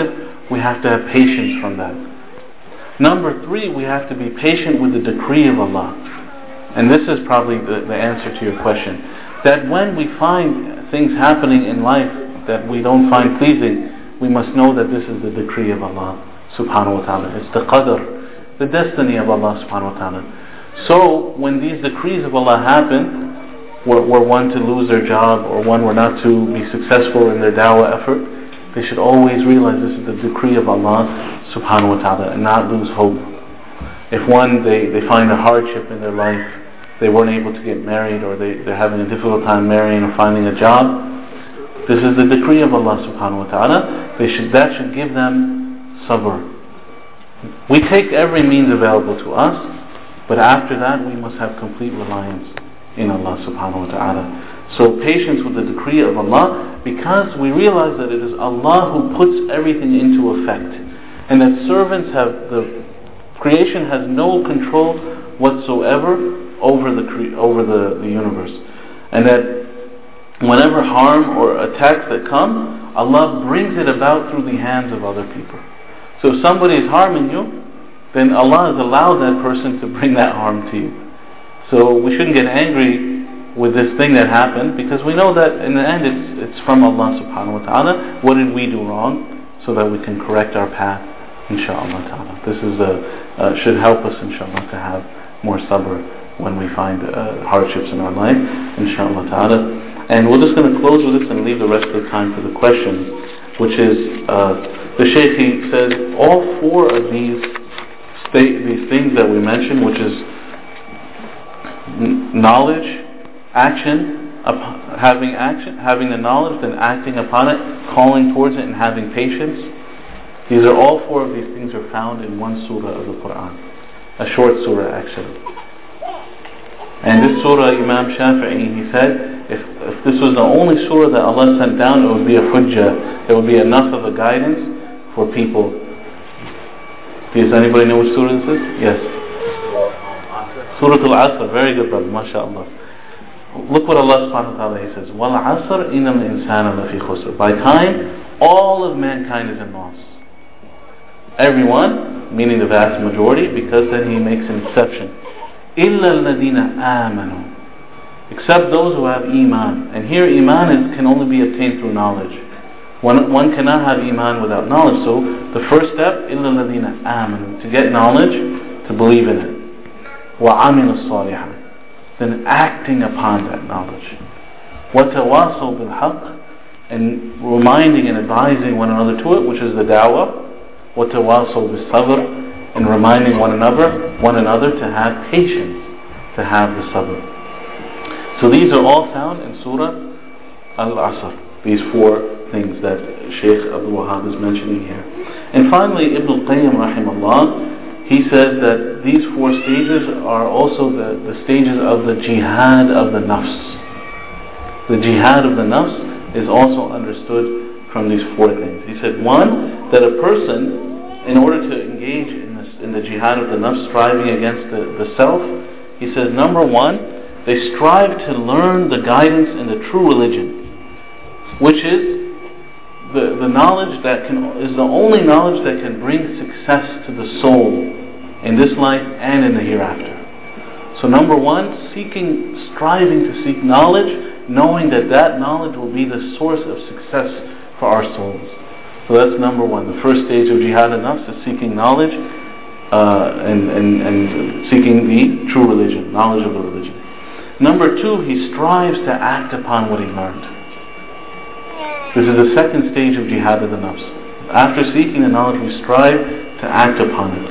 we have to have patience from that. Number three, we have to be patient with the decree of Allah. And this is probably the, the answer to your question. That when we find things happening in life that we don't find pleasing, we must know that this is the decree of Allah subhanahu wa ta'ala. It's the qadr, the destiny of Allah subhanahu wa ta'ala. So when these decrees of Allah happen, were, were one to lose their job or one were not to be successful in their dawah effort, they should always realize this is the decree of Allah subhanahu wa ta'ala and not lose hope. If one, they, they find a hardship in their life, they weren't able to get married, or they, they're having a difficult time marrying or finding a job, this is the decree of Allah subhanahu wa ta'ala. They should, that should give them sabr. We take every means available to us, but after that we must have complete reliance in Allah subhanahu wa ta'ala. So patience with the decree of Allah, because we realize that it is Allah who puts everything into effect, and that servants have, the creation has no control whatsoever over the cre- over the, the universe, and that whenever harm or attacks that come, Allah brings it about through the hands of other people. So if somebody is harming you, then Allah has allowed that person to bring that harm to you. So we shouldn't get angry with this thing that happened, because we know that in the end it's it's from Allah subhanahu wa ta'ala. What did we do wrong, so that we can correct our path, inshaAllah ta'ala. This is a, uh, should help us, inshaAllah, to have more sabr when we find uh, hardships in our life, inshaAllah ta'ala. And we're just going to close with this and leave the rest of the time for the questions, which is, uh, the Shaykh, he says, all four of these sta- these things that we mentioned, which is n- knowledge, action, up- having action, having the knowledge, then acting upon it, calling towards it, and having patience. These are all four of these things are found in one surah of the Quran, a short surah actually. And this surah, Imam Shafi'i, he said, if, if this was the only surah that Allah sent down, it would be a hujjah. It would be enough of a guidance for people. Does anybody know which surah this is? Yes. Surah Al-Asr. Very good, brother. MashaAllah. Look what Allah subhanahu wa ta'ala, he says, وَالْعَصْرِ إِنَّ الْإِنسَانَ لَفِي خُسْرٍ. By time, all of mankind is in loss. Everyone, meaning the vast majority, because then he makes an exception. إِلَّا الَّذِينَ آمَنُوا. Except those who have iman. And here iman is, can only be obtained through knowledge. One, one cannot have iman without knowledge. So the first step, إِلَّا الَّذِينَ آمَنُوا, to get knowledge, to believe in it. وَعَمِلُوا الصَّالِحَةِ, then acting upon that knowledge. وَتَوَاصَوْا بِالْحَقِّ, and reminding and advising one another to it, which is the da'wah. وَتَوَاصَوْا بِالصَّبْرِ, and reminding one another, one another to have patience, to have the sabr. So these are all found in Surah Al-Asr, these four things that Shaykh Abdul Wahhab is mentioning here. And finally, Ibn al-Qayyim rahimahullah, he says that these four stages are also the, the stages of the jihad of the nafs. The jihad of the nafs is also understood from these four things. He said, one, that a person, in order to engage in this, in the jihad of the nafs, striving against the, the self, he says, number one, they strive to learn the guidance in the true religion, which is the, the knowledge that can, is the only knowledge that can bring success to the soul in this life and in the hereafter. So number one, seeking, striving to seek knowledge, knowing that that knowledge will be the source of success for our souls. So that's number one. The first stage of jihad an-nafs is seeking knowledge uh, and, and, and seeking the true religion, knowledge of the religion. Number two, he strives to act upon what he learned. This is the second stage of jihad of the nafs. After seeking the knowledge, we strive to act upon it.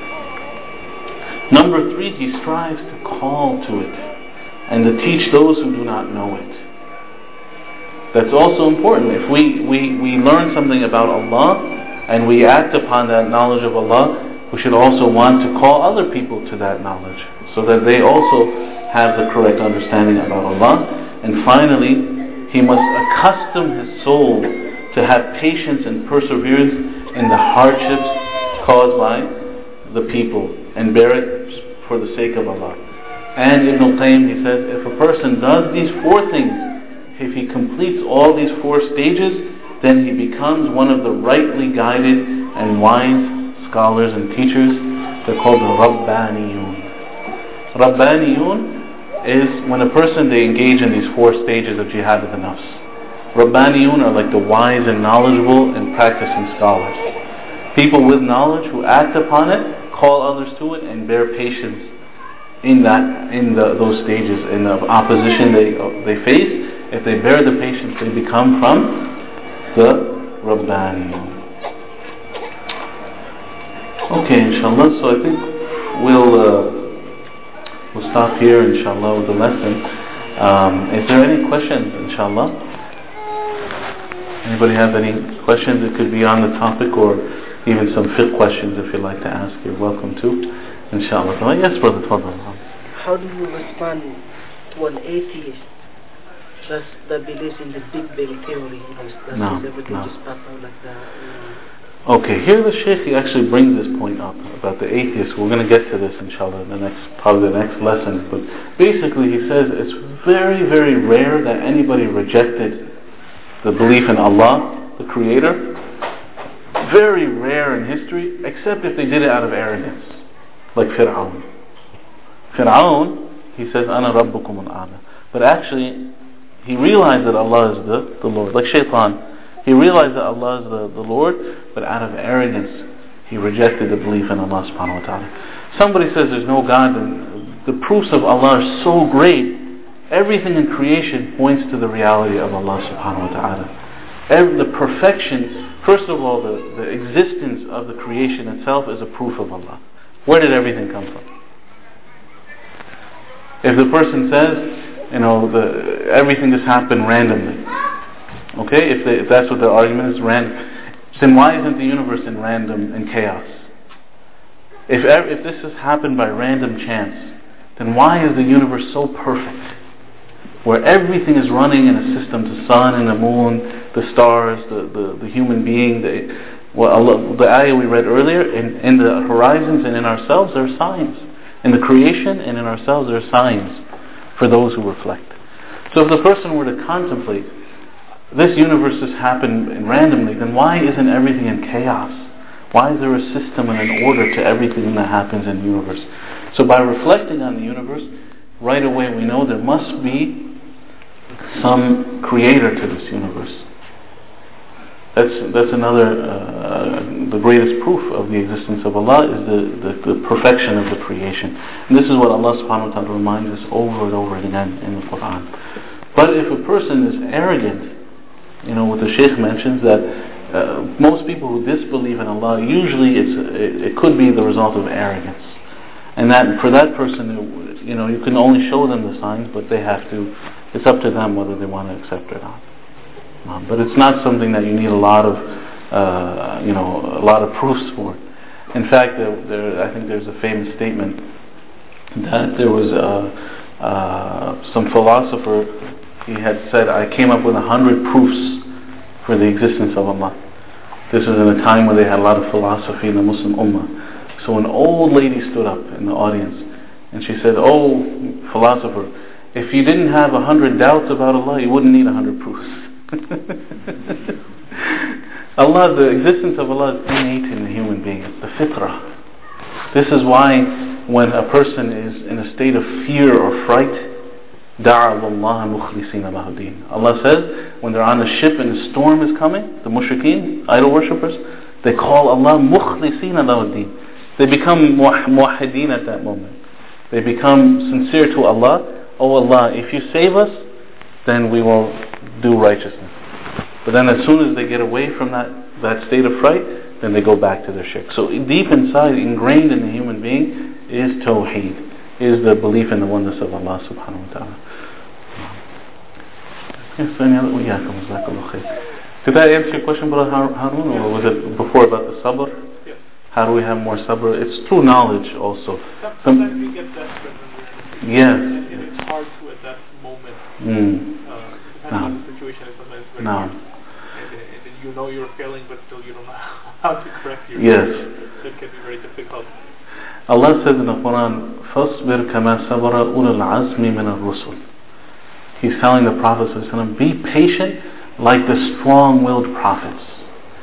Number three, he strives to call to it and to teach those who do not know it. That's also important. If we, we, we learn something about Allah and we act upon that knowledge of Allah, we should also want to call other people to that knowledge so that they also have the correct understanding about Allah. And finally, he must accustom his soul to have patience and perseverance in the hardships caused by the people and bear it for the sake of Allah. And Ibn al-Qayyim, he says, if a person does these four things, if he completes all these four stages, then he becomes one of the rightly guided and wise scholars and teachers. They're called the Rabbaniyun. Rabbaniyun is when a person, they engage in these four stages of jihad of the nafs. Rabbaniyun are like the wise and knowledgeable and practicing scholars. People with knowledge who act upon it, call others to it, and bear patience in that, in the, those stages, in the opposition they they face. If they bear the patience, they become from the Rabbaniyun. Okay, inshallah. So I think we'll uh, we'll stop here, inshallah, with the lesson. Um, is there any questions, inshallah? Anybody have any questions? It could be on the topic or even some fiqh questions if you'd like to ask. You're welcome to, inshallah. Yes, brother, Fadl. How do you respond to an atheist that, that believes in the Big Bang theory? That no, says everything no. just passed out like that. Okay, here the Shaykh, he actually brings this point up about the atheists. We're going to get to this, inshallah, in the next, probably the next lesson. But basically, he says it's very, very rare that anybody rejected the belief in Allah, the Creator. Very rare in history, except if they did it out of arrogance, like Fir'aun. Fir'aun, he says, "Ana Rabbukum al-A'la," but actually, he realized that Allah is the, the Lord, like Shaitan. He realized that Allah is the, the Lord, but out of arrogance, he rejected the belief in Allah subhanahu wa ta'ala. Somebody says there's no God, and the proofs of Allah are so great, everything in creation points to the reality of Allah subhanahu wa ta'ala. Every, the perfection, first of all, the, the existence of the creation itself is a proof of Allah. Where did everything come from? If the person says, you know, the, everything just happened randomly, okay, if, they, if that's what their argument is, random, then why isn't the universe in random and chaos? If if this has happened by random chance, then why is the universe so perfect, where everything is running in a system, the sun and the moon, the stars, the, the, the human being, the, well, Allah, the ayah we read earlier, in, in the horizons and in ourselves there are signs. In the creation and in ourselves there are signs for those who reflect. So if the person were to contemplate, this universe has happened randomly, then why isn't everything in chaos? Why is there a system and an order to everything that happens in the universe? So by reflecting on the universe, right away we know there must be some creator to this universe. That's that's another, uh, the greatest proof of the existence of Allah is the, the, the perfection of the creation. And this is what Allah subhanahu wa ta'ala reminds us over and over again in the Quran. But if a person is arrogant, you know, what the Shaykh mentions, that uh, most people who disbelieve in Allah, usually it's it, it could be the result of arrogance. And that for that person, you know, you can only show them the signs, but they have to, it's up to them whether they want to accept it or not. Um, but it's not something that you need a lot of, uh, you know, a lot of proofs for. In fact, there, there, I think there's a famous statement that there was uh, uh, some philosopher, he had said, I came up with a hundred proofs for the existence of Allah. This was in a time where they had a lot of philosophy in the Muslim Ummah. So an old lady stood up in the audience and she said, "Oh, philosopher, if you didn't have a hundred doubts about Allah, you wouldn't need a hundred proofs." Allah, the existence of Allah is innate in the human being. It's the fitrah. This is why when a person is in a state of fear or fright, Allah says, when they're on a ship and a storm is coming, the mushrikeen, idol worshippers, they call Allah mukhlisina lahud-din. They become muwahhideen at that moment. They become sincere to Allah. Oh Allah, if you save us, then we will do righteousness. But then as soon as they get away from that, that state of fright, then they go back to their shirk. So deep inside, ingrained in the human being, is tawheed, is the belief in the oneness of Allah subhanahu wa ta'ala. Yes, any other? Did that answer your question, Brother Harun, or was it before about the sabr? Yes. How do we have more sabr? It's through knowledge also. Sometimes we get desperate. Yes. And it's hard to at that moment. Mm. Uh, depending No. on the situation, it's sometimes very No. hard. And, and you know you're failing, but still you don't know how to correct yourself. Yes. That can be very difficult. Allah says in the Quran, فَاصْبِرْ كَمَا صَبَرَ أُولُو الْعَزْمِ مِنَ الرُّسُلِ. He's telling the Prophet, be patient like the strong-willed prophets.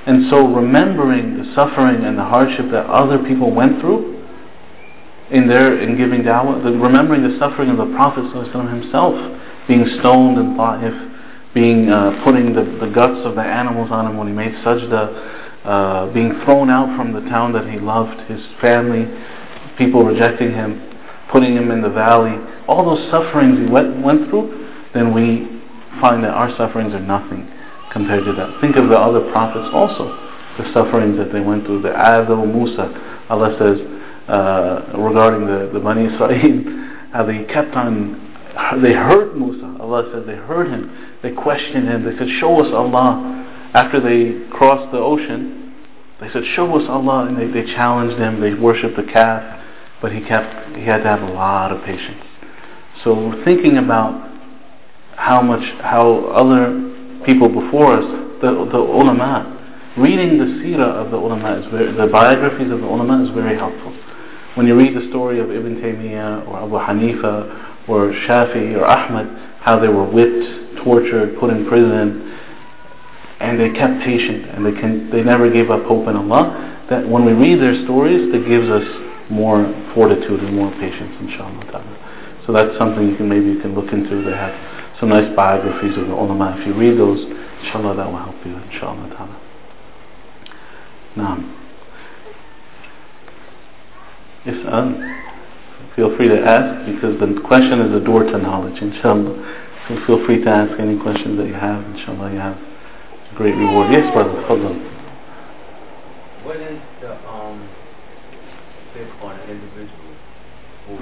And so remembering the suffering and the hardship that other people went through in their in giving da'wah, the, remembering the suffering of the Prophet ﷺ himself, being stoned in Ta'if, being uh, putting the, the guts of the animals on him when he made sajda, uh, being thrown out from the town that he loved, his family, people rejecting him, putting him in the valley, all those sufferings he went, went through, then we find that our sufferings are nothing compared to that. Think of the other prophets also, the sufferings that they went through. The Adil Musa, Allah says uh, regarding the, the Bani Israel, how they kept on, they heard Musa. Allah says they heard him, they questioned him, they said, show us Allah. After they crossed the ocean, they said, show us Allah, and they, they challenged him, they worshipped the calf, but he kept, he had to have a lot of patience. So thinking about how much, how other people before us, the, the ulama, reading the seerah of the ulama, is very, the biographies of the ulama is very helpful. When you read the story of Ibn Taymiyyah or Abu Hanifa or Shafi or Ahmad, how they were whipped, tortured, put in prison, and they kept patient and they can, they never gave up hope in Allah, that when we read their stories, it gives us more fortitude and more patience, inshallah. So that's something you can maybe you can look into. They have some nice biographies of the ulama. If you read those, inshallah, that will help you, inshallah ta'ala. Naam. Yes, um, feel free to ask, because the question is a door to knowledge, inshallah. So feel free to ask any questions that you have, inshallah. You have a great reward. Yes, brother, fadl. What is the um fifth on an individual who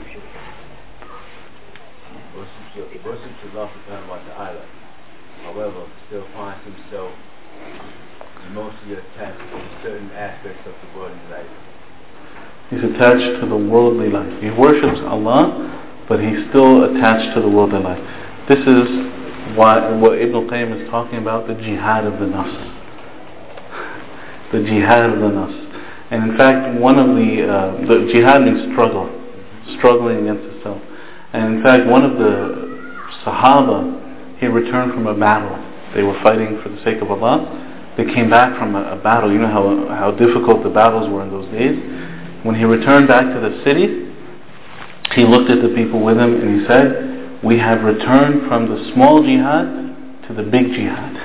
worships Allah subhanahu wa ta'ala, however, still finds himself emotionally attached to certain aspects of the worldly life? He's attached to the worldly life. He worships Allah, but he's still attached to the worldly life. This is why, what Ibn al-Qayyim is talking about, the jihad of the nafs. The jihad of the nafs. And in fact, one of the, uh, the jihad means struggle, struggling against the self. And in fact, one of the Sahaba, he returned from a battle. They were fighting for the sake of Allah. They came back from a, a battle. You know how, how difficult the battles were in those days. When he returned back to the city, he looked at the people with him and he said, we have returned from the small jihad to the big jihad.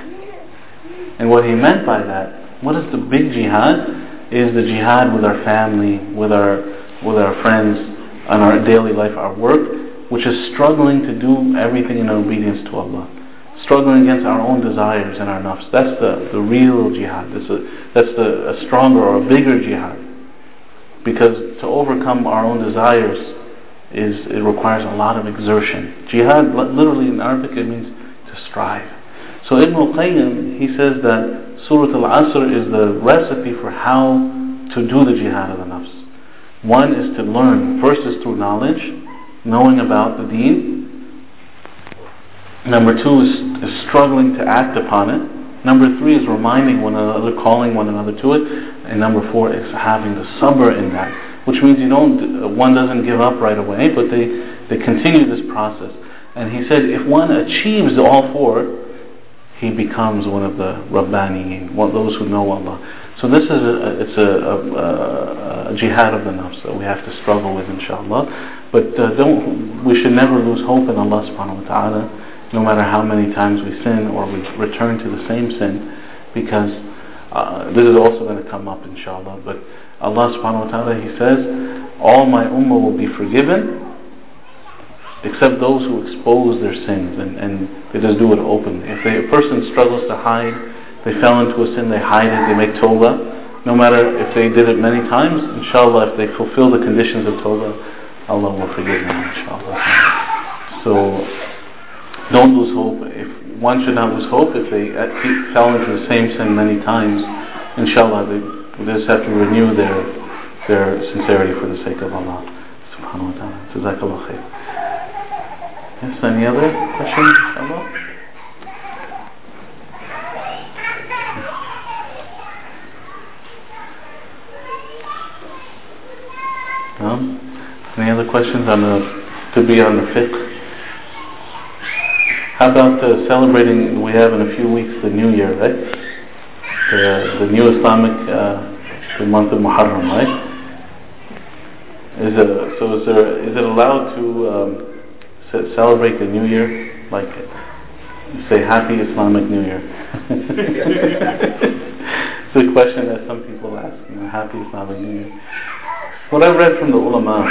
And what he meant by that, what is the big jihad? Is the jihad with our family, with our with our friends, on our daily life, our work, which is struggling to do everything in obedience to Allah, struggling against our own desires and our nafs. That's the, the real jihad. That's a that's the a stronger or a bigger jihad, because to overcome our own desires is it requires a lot of exertion. Jihad, literally in Arabic, it means to strive. So Ibn al-Qayyim, he says that Surah Al-Asr is the recipe for how to do the jihad of the nafs. One is to learn. First is through knowledge, knowing about the deen. Number two is, is struggling to act upon it. Number three is reminding one another, calling one another to it. And number four is having the sabr in that, which means you don't, one doesn't give up right away, but they, they continue this process. And he said if one achieves all four, he becomes one of the Rabbaniyin, one of those who know Allah. So this is a, it's a, a, a jihad of the nafs that we have to struggle with, inshallah. But uh, don't, we should never lose hope in Allah subhanahu wa ta'ala, no matter how many times we sin or we return to the same sin, because uh, this is also going to come up, inshallah. But Allah subhanahu wa ta'ala, He says, all my ummah will be forgiven, except those who expose their sins and, and they just do it openly. If they, a person struggles to hide, they fell into a sin, they hide it, they make tawbah. No matter if they did it many times, inshallah, if they fulfill the conditions of tawbah, Allah will forgive them, inshallah. So, don't lose hope. If one should not lose hope, if they fell into the same sin many times, inshallah, they, they just have to renew their their sincerity for the sake of Allah subhanahu wa ta'ala. Jazakallah khair. Yes, any other questions, inshallah? No? Any other questions on the, to be on the fiqh? How about uh, celebrating, we have in a few weeks the New Year, right? the, the new Islamic, uh, the month of Muharram, right? Is it, so is there, is it allowed to um, ce- celebrate the New Year, like say Happy Islamic New Year? It's a question that some people ask, you know, Happy Islamic New Year. What I've read from the ulama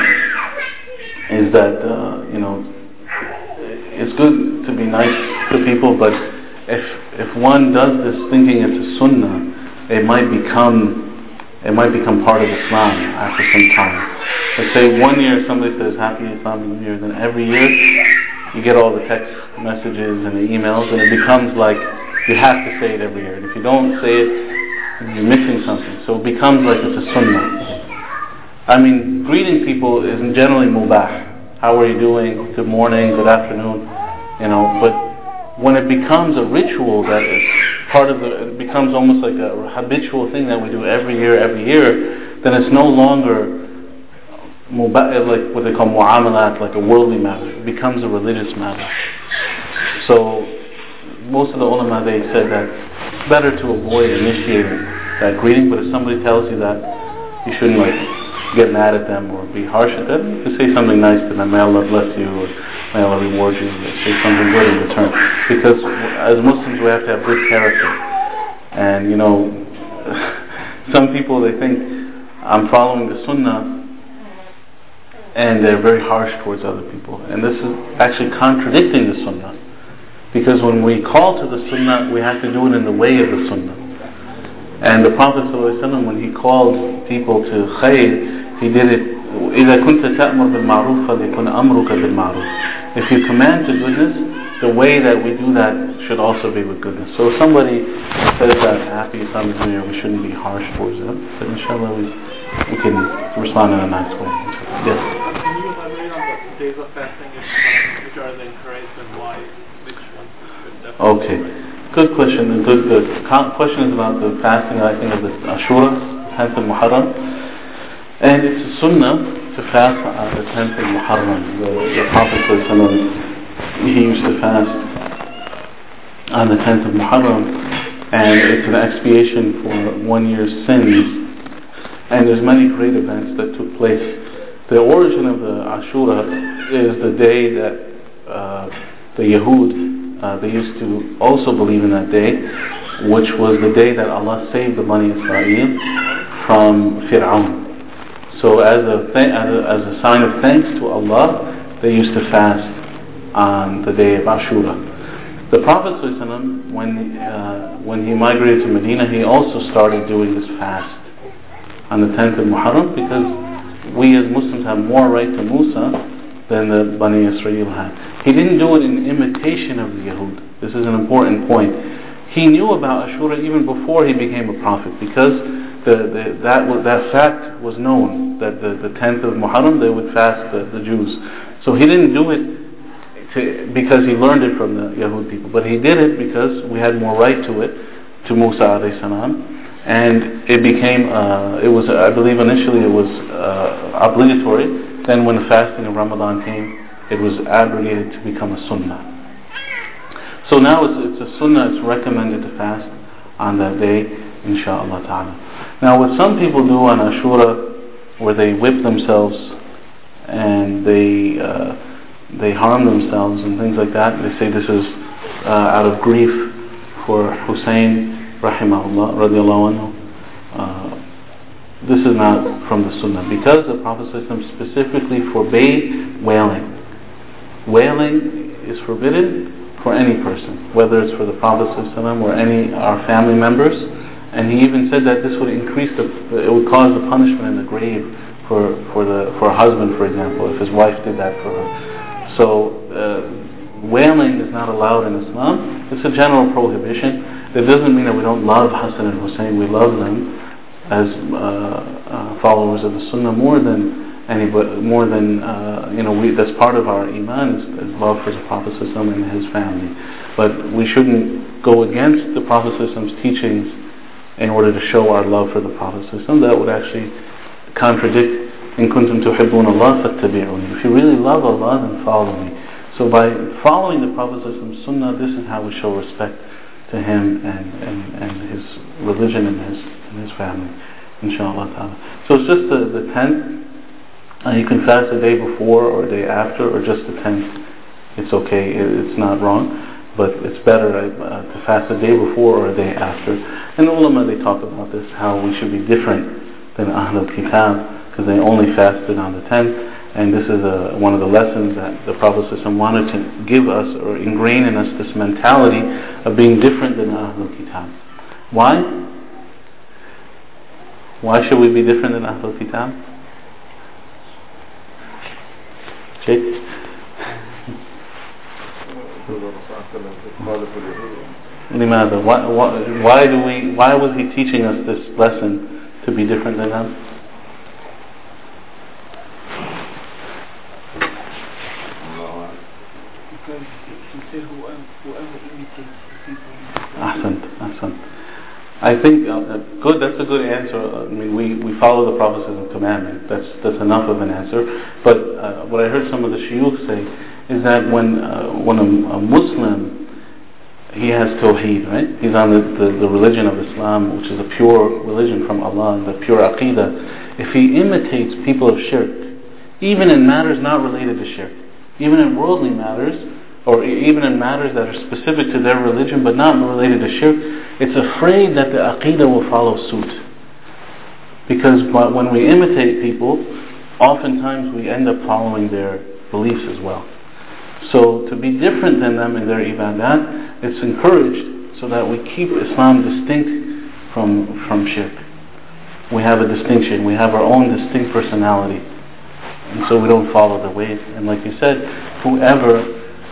is that, uh, you know, it's good to be nice to people, but if if one does this thinking it's a sunnah, it might become it might become part of Islam after some time. Let's say one year somebody says Happy Islamic New Year, then every year you get all the text messages and the emails, and it becomes like you have to say it every year. And if you don't say it, you're missing something. So it becomes like it's a sunnah. I mean, greeting people is generally mubah. How are you doing? Good morning, good afternoon. You know, but when it becomes a ritual that is part of the, it becomes almost like a habitual thing that we do every year, every year, then it's no longer mubah, like what they call mu'amalat, like a worldly matter. It becomes a religious matter. So most of the ulama, they said that it's better to avoid initiating that greeting, but if somebody tells you that, you shouldn't like get mad at them or be harsh at them. Just say something nice to them. May Allah bless you, or may Allah reward you. Say something good in return. Because as Muslims, we have to have good character. And you know, some people, they think I'm following the sunnah, and they're very harsh towards other people. And this is actually contradicting the sunnah. Because when we call to the sunnah, we have to do it in the way of the sunnah. And the Prophet ﷺ, when he called people to khayr, he did it, إِذَا كُنْتَ تَأْمُرْ بِالْمَعْرُوفِ فَلْيَكُنْ أَمْرُكَ بِالْمَعْرُوفِ. If you command to goodness, the way that we do that should also be with goodness. So if somebody says that Happy Islamic New Year, we shouldn't be harsh towards them, but inshallah we, we can respond in a nice way. Yes? Can you elaborate on the days of fasting, which are the encouraged and why, which ones should definitely? Okay. Good question. The good, good question is about the fasting, I think, of the Ashura, tenth of Muharram. And it's a sunnah to fast on the tenth of Muharram. The, the Prophet ﷺ, he used to fast on the tenth of Muharram, and it's an expiation for one year's sins. And there's many great events that took place. The origin of the Ashura is the day that uh, the Yahud, Uh, they used to also believe in that day, which was the day that Allah saved the Bani Israel from Fir'aun. So as a, th- as a as a sign of thanks to Allah, they used to fast on the day of Ashura. The Prophet ﷺ, when uh, when he migrated to Medina, he also started doing this fast on the tenth of Muharram, because we as Muslims have more right to Musa than the Bani Israel had. He didn't do it in imitation of the Yahud. This is an important point. He knew about Ashura even before he became a prophet, because the, the, that was, that fact was known, that the, the tenth of Muharram they would fast the, the Jews. So he didn't do it to, because he learned it from the Yahud people, but he did it because we had more right to it, to Musa alayhi salam, and it became, uh, it was, I believe initially it was uh, obligatory. Then when the fasting of Ramadan came, it was abrogated to become a sunnah. So now it's, it's a sunnah, it's recommended to fast on that day, insha'Allah ta'ala. Now what some people do on Ashura, where they whip themselves and they uh, they harm themselves and things like that, they say this is uh, out of grief for Hussein, rahimahullah, radiallahu anhu. Uh, This is not from the Sunnah, because the Prophet ﷺ specifically forbade wailing. Wailing is forbidden for any person, whether it's for the Prophet ﷺ or any our family members. And he even said that this would increase the, it would cause the punishment in the grave for for the for a husband, for example, if his wife did that for her. So uh, wailing is not allowed in Islam. It's a general prohibition. It doesn't mean that we don't love Hassan and Hussein. We love them as uh, uh, followers of the Sunnah more than anybody, more than uh, you know. We, that's part of our iman, is, is love for the Prophet ﷺ and his family. But we shouldn't go against the Prophet ﷺ's teachings in order to show our love for the Prophet ﷺ. That would actually contradict "In kuntum tuhibbun Allah fattabi'uni." If you really love Allah, then follow me. So by following the Prophet ﷺ's Sunnah, this is how we show respect to him and, and, and his religion and his, and his family, inshallah ta'ala. So it's just the, the tenth. Uh, you can fast the day before or the day after, or just the tenth. It's okay, it, it's not wrong, but it's better uh, to fast the day before or the day after. And the ulama, they talk about this, how we should be different than Ahlul Kitab, because they only fasted on the tenth. And this is a, one of the lessons that the Prophet ﷺ wanted to give us, or ingrain in us, this mentality of being different than Ahlul Kitab. Why? Why should we be different than Ahlul Kitab? Sheikh? Limada, why, why, why do we? Why was he teaching us this lesson to be different than them? Because he said whoever, whoever imitates people. Ahsant, ahsant. I think uh, good. That's a good answer. I mean, we, we follow the Prophet's commandment. That's that's enough of an answer. But uh, what I heard some of the shuyukh say is that when uh, when a, a Muslim, he has tawheed, right? He's on the, the, the religion of Islam, which is a pure religion from Allah, the pure aqidah. If he imitates people of shirk, even in matters not related to shirk, even in worldly matters, or even in matters that are specific to their religion but not related to shirk, it's afraid that the aqidah will follow suit. Because when we imitate people, oftentimes we end up following their beliefs as well. So to be different than them in their ibadat, it's encouraged so that we keep Islam distinct from, from shirk. We have a distinction, we have our own distinct personality. And so we don't follow the ways. And like you said, whoever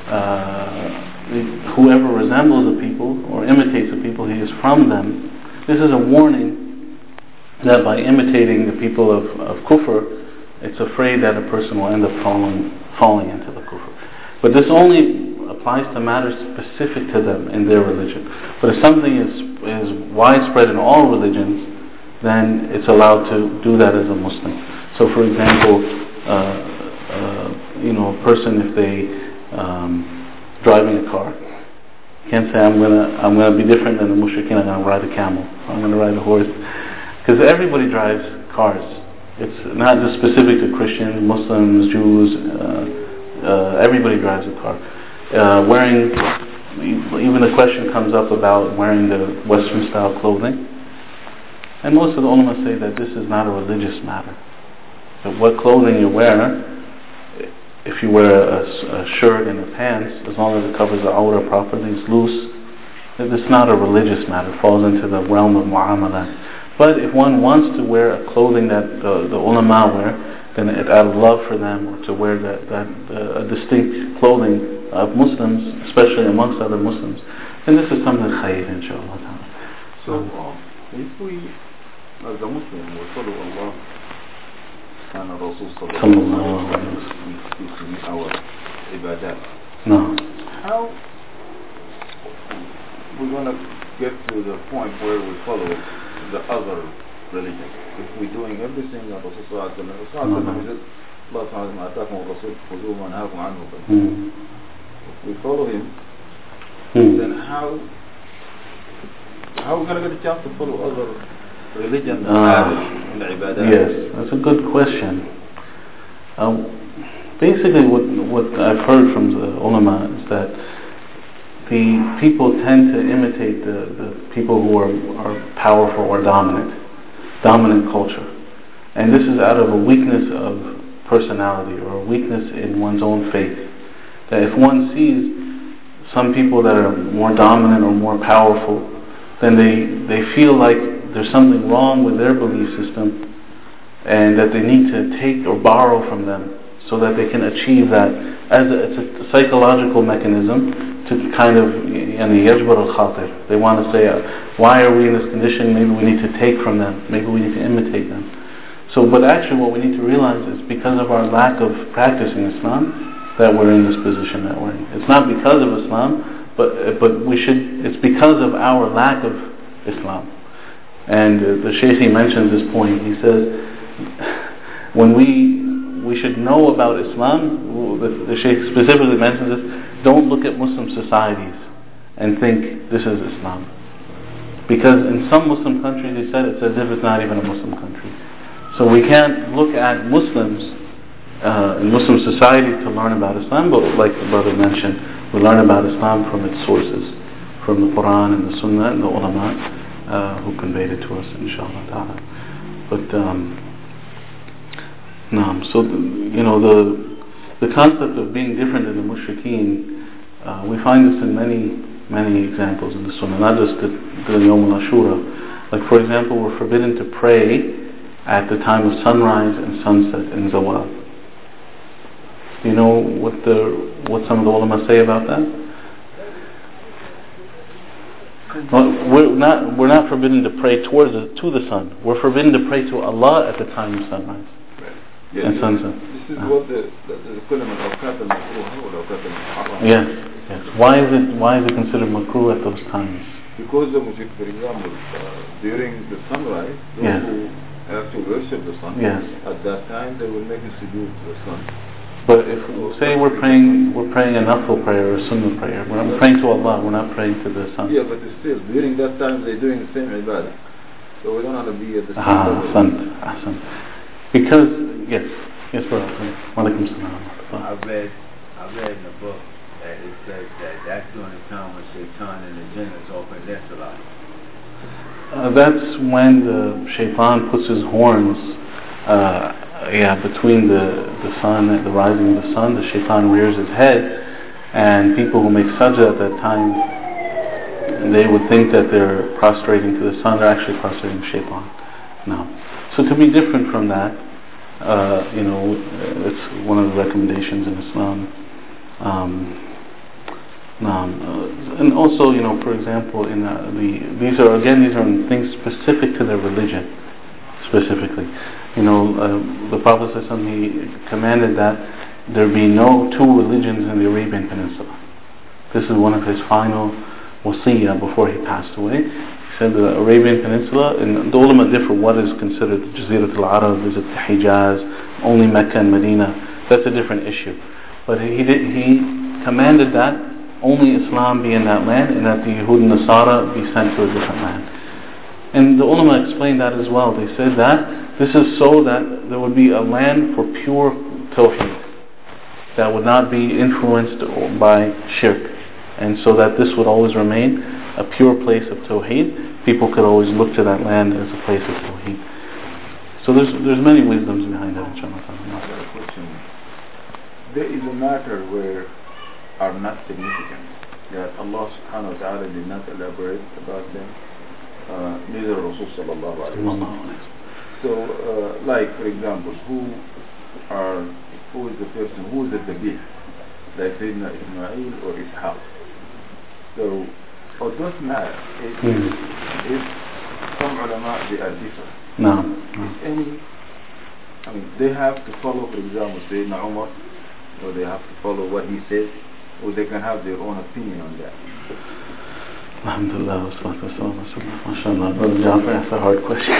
uh, whoever resembles the people or imitates the people, he is from them. This is a warning that by imitating the people of, of kufr, it's afraid that a person will end up falling falling into the kufr. But this only applies to matters specific to them in their religion. But if something is is widespread in all religions, then it's allowed to do that as a Muslim. So for example, Uh, uh, you know, a person, if they um, driving a car, can't say I'm gonna I'm gonna be different than the mushrikeen. I'm gonna ride a camel. I'm gonna ride a horse, because everybody drives cars. It's not just specific to Christians, Muslims, Jews. Uh, uh, everybody drives a car. Uh, wearing, even the question comes up about wearing the Western style clothing, and most of the ulama say that this is not a religious matter. But what clothing you wear, if you wear a, a shirt and a pants, as long as it covers the awrah properly, it's loose, it's not a religious matter. It falls into the realm of mu'amalat. But if one wants to wear a clothing that the, the ulama wear, then it, out of love for them, or to wear that, that uh, a distinct clothing of Muslims, especially amongst other Muslims, then this is something khayr, inshallah. So, uh, if we, as a Muslim, we follow Allah and Rasul sallallahu alayhi wa sallam, our ibadat. No. How we're going to get to the point where we follow the other religion? If we're doing everything that Rasul sallallahu alayhi wa sallam said, Allah subhanahu wa ta'ala, if we follow him, hmm. then how how are we going to get a chance to follow other religion uh, in the ibadah? Yes, that's a good question. Um, basically what what I've heard from the ulama is that the people tend to imitate the, the people who are, are powerful or dominant, dominant culture. And this is out of a weakness of personality or a weakness in one's own faith. That if one sees some people that are more dominant or more powerful, then they, they feel like there's something wrong with their belief system and that they need to take or borrow from them so that they can achieve that. As a, it's a psychological mechanism to kind of yajbar al-khatir. They want to say, uh, why are we in this condition? Maybe we need to take from them. Maybe we need to imitate them. So, but actually what we need to realize is because of our lack of practicing Islam that we're in this position that we're in. It's not because of Islam, but but we should. It's because of our lack of Islam. And uh, the Shaykh, he mentions this point. He says, when we we should know about Islam, the, the Shaykh specifically mentions this, don't look at Muslim societies and think this is Islam. Because in some Muslim countries, he said, it's as if it's not even a Muslim country. So we can't look at Muslims uh, in Muslim society to learn about Islam, but like the brother mentioned, we learn about Islam from its sources, from the Quran and the Sunnah and the ulama uh, who conveyed it to us, inshallah ta'ala. But, um, no, so, you know, the, the concept of being different than the mushrikeen, uh, we find this in many many examples in the Sunnah, not just the, the Yawm al-Ashura. Like for example, we're forbidden to pray at the time of sunrise and sunset in Zawal. Do you know what the what some of the ulama say about that? Well, we're not we're not forbidden to pray towards the, to the sun. We're forbidden to pray to Allah at the time of sunrise yes, and sunset. This is uh. what the the kullam al-awqat al-makruha or al-awqat al-muharram. Yes. Yes. Why is it why is it considered makruh at those times? Because the music, for example, uh, during the sunrise, those yes. who have to worship the sun, yes. at that time they will make a sujood to the sun. But if say we're praying we're praying a nafil prayer or a sunnah prayer, we're not praying to Allah, we're not praying to the sun. Yeah, but still during that time they're doing the same ibadah. So we don't have to be at the same ah, level. Ahsan, ahsan. Because yes, yes, brother. Walaikum salam. I read I read in the book that it says that that's during the time when Shaitan and the jinn is open their salah. Uh, that's when the Shaitan puts his horns, uh, yeah, between the the sun and the rising of the sun. The Shaitan rears his head, and people who make sajda at that time, they would think that they're prostrating to the sun. They're actually prostrating to Shaitan. No. So to be different from that, uh, you know, it's one of the recommendations in Islam. Um, Um, uh, and also, you know, for example, in uh, the these are again these are things specific to their religion, specifically. You know, uh, the Prophet ﷺ, he commanded that there be no two religions in the Arabian Peninsula. This is one of his final wasiyah before he passed away. He said the Arabian Peninsula, and the ulama differ what is considered the Jazirat al-Arab, is it the Hijaz, only Mecca and Medina. That's a different issue. But he did, he commanded that only Islam be in that land, and that the Yahud and Nasara be sent to a different land. And the ulama explained that as well. They said that this is so that there would be a land for pure tawheed, that would not be influenced by shirk, and so that this would always remain a pure place of tawheed. People could always look to that land as a place of tawheed. So there's there's many wisdoms behind that, inshallah. There is a matter where are not significant, that Allah subhanahu wa ta'ala did not elaborate about them, uh, neither Rasul sallallahu alayhi wa sallam. So, uh, like for example, who are, who is the person, who is the Dabih, like Sayyidina Ismail or Ishaq. So, it doesn't matter if, mm. if some ulama, they are different. No. If any, I mean, they have to follow, for example, Sayyidina Umar, or they have to follow what he says, or they can have their own opinion on that. Alhamdulillah, wassalatu wassalamu ala rasulillah. MashaAllah, Brother Jafar asked a hard question.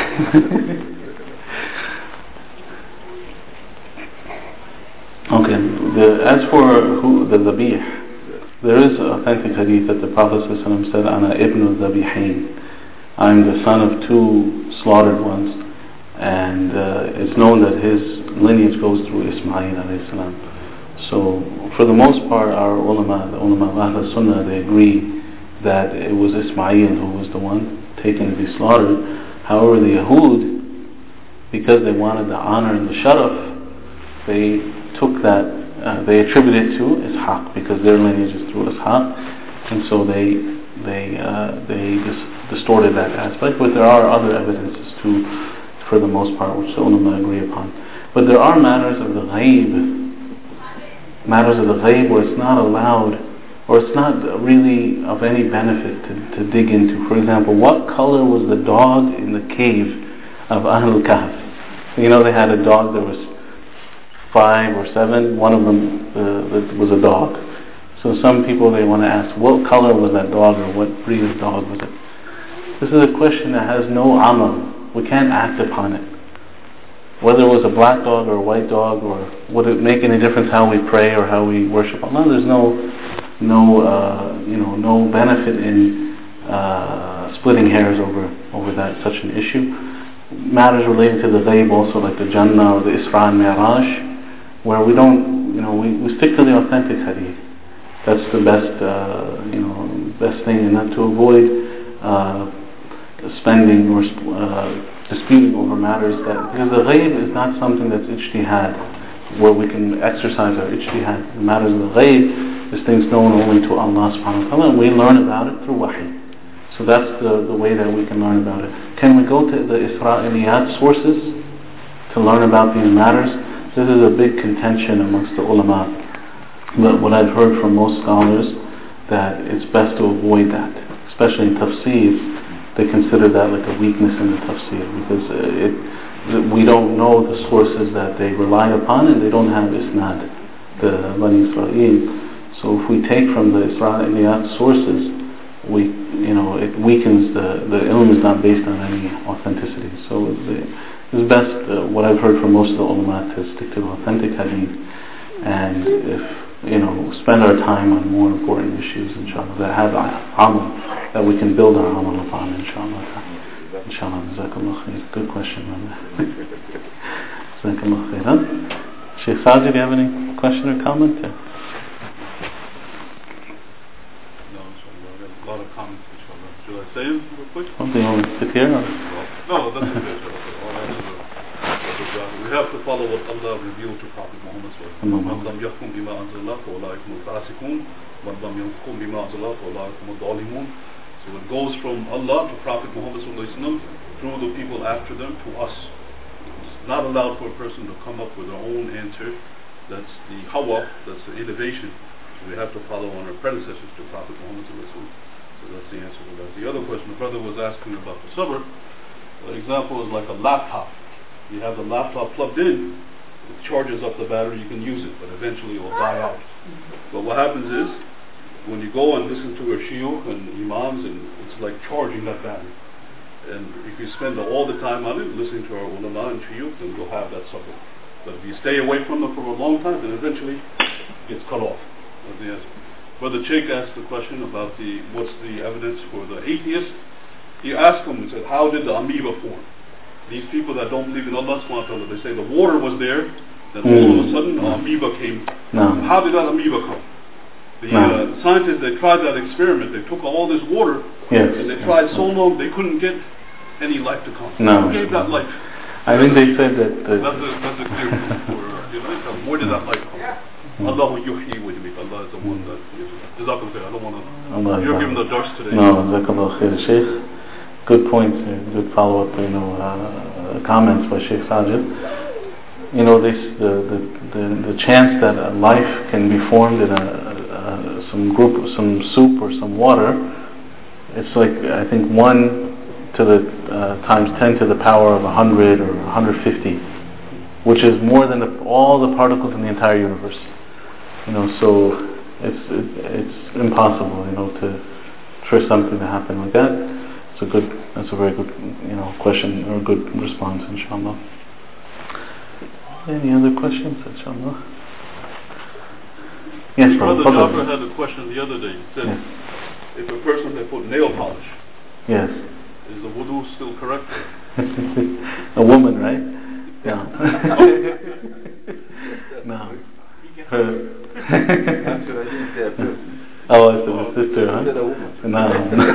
Okay, the, as for who, the Zabih, there is authentic hadith that the Prophet ﷺ said, Ana ibn al-Zabihain, I'm the son of two slaughtered ones, and uh, it's known that his lineage goes through Ismail alayhi salam. So, for the most part, our ulama, the ulama of Ahl Sunnah, they agree that it was Ismail who was the one taken to be slaughtered. However, the Yahud, because they wanted the honor and the sharaf, they took that, uh, they attributed it to Ishaq, because their lineage is through Ishaq, and so they they uh, they dis- distorted that aspect. But there are other evidences too, for the most part, which the ulama agree upon. But there are matters of the ghaib, matters of the ghaib where it's not allowed, or it's not really of any benefit to, to dig into. For example, what color was the dog in the cave of Ahlul Kahf? You know, they had a dog that was five or seven. One of them uh, was a dog. So some people, they want to ask, what color was that dog, or what breed of dog was it? This is a question that has no amal. We can't act upon it. Whether it was a black dog or a white dog, or would it make any difference how we pray or how we worship Allah? There's no, no, uh, you know, no benefit in uh, splitting hairs over over that such an issue. Matters related to the ghaib also, like the Jannah or the Isra and Mi'raj, where we don't, you know, we, we stick to the authentic hadith. That's the best, uh, you know, best thing, and not to avoid uh, spending or uh, disputing over matters that, because the ghaib is not something that's ijtihad, where we can exercise our ijtihad. The matters of the ghaib is things known only to Allah subhanahu wa ta'ala, and we learn about it through wahy. So that's the, the way that we can learn about it. Can we go to the Isra'iliyat sources to learn about these matters? This is a big contention amongst the ulama. But what I've heard from most scholars, that it's best to avoid that. Especially in tafsir, they consider that like a weakness in the tafsir, because it, we don't know the sources that they rely upon, and they don't have isnad, the Bani Israel. So if we take from the Isra'iliyat sources, we, you know, it weakens the, the ilm is not based on any authenticity. So the, it's best, uh, what I've heard from most of the ulama, to stick to the authentic hadith, and if, you know, spend our time on more important issues, inshallah, that have amal, that we can build our amal upon, inshallah. Inshallah, jazakallah khair. Good question, man. Jazakallah khair, huh? Sheikh Sajid, do you have any question or comment? Yeah. A lot of comments, inshallah. Should I say it real quick? Oh, do you want to sit here? Or? No, that's okay. We have to follow what Allah revealed to Prophet Muhammad sallallahu alaihi wasallam. لم يحكم بما أنزل الله فأولئك هم الفاسقون وَلَمْ يَحْكُمْ بِمَا أَنزَلَ اللَّهُ فَأُولَئِكَ هُمُ الظَّالِمُونَ. So it goes from Allah to Prophet Muhammad sallallahu alaihi wasallam through the people after them to us. It's not allowed for a person to come up with their own answer. That's the hawa, that's the innovation. So we have to follow on our predecessors to Prophet Muhammad sallallahu alaihi wasallam. So that's the answer to that. The other question, the brother was asking about the sabr. The example is like a laptop. You have the laptop plugged in, it charges up the battery, you can use it, but eventually it will die out. But what happens is, when you go and listen to a shiur and imams, and it's like charging that battery. And if you spend all the time on it, listening to our ulama and shiur, then you'll have that sabr. But if you stay away from them for a long time, then eventually it gets cut off. That's the answer. Brother Sheikh asked the question about the what's the evidence for the atheist. He asked him and said, how did the amoeba form? These people that don't believe in Allah subhanahu wa ta'ala, they say the water was there, then mm. all of a sudden an amoeba came. No. How did that amoeba come? The no. uh, scientists, they tried that experiment. They took all this water, yes. and they tried so long they couldn't get any life to come. No. Who gave that life? I think they said that... The that's a, that's a clear proof for, you know, where did that life come from? Allah yuhyi wa yumeet. Allah is the one that gives it. Jazakallah khair. I don't want to... You're giving the dars today. No, Jazakallah khair. Sheikh, good points, good follow-up, you know, uh, comments by Sheikh Sajid. You know, this, the, the, the, the chance that a life can be formed in a, a, some group, some soup or some water, it's like, I think, one to the uh, times ten to the power of one hundred or one hundred fifty, which is more than the, all the particles in the entire universe. You know, so it's it, it's impossible, you know, to for something to happen like that. It's a good, that's a very good, you know, question or good response, inshallah. Any other questions, inshallah? Yes, Brother Jafar had a question the other day. He said, yes. If a person had put nail polish, yes, is the wudu still correct? A woman, right? No. No. Her. Oh, it's a sister, huh? No.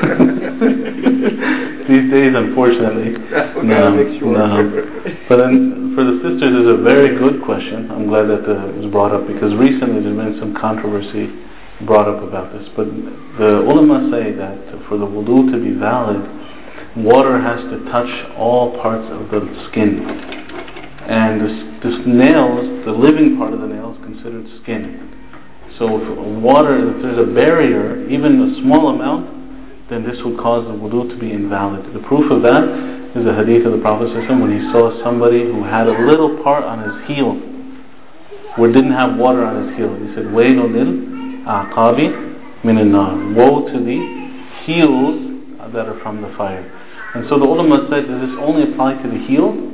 These days, unfortunately, no, no. But then, for the sisters, is a very good question. I'm glad that the, it was brought up, because recently there's been some controversy brought up about this. But the ulama say that for the wudu to be valid, water has to touch all parts of the skin. And this, this nails, the living part of the nail is considered skin. So if water, if there's a barrier, even a small amount, then this would cause the wudu to be invalid. The proof of that is a hadith of the Prophet when he saw somebody who had a little part on his heel, where it didn't have water on his heel. He said, وَيْلٌ لِلْأَعْقَابِ مِنَ النَّارِ. Woe to the heels that are from the fire. And so the ulama said, does this only apply to the heel?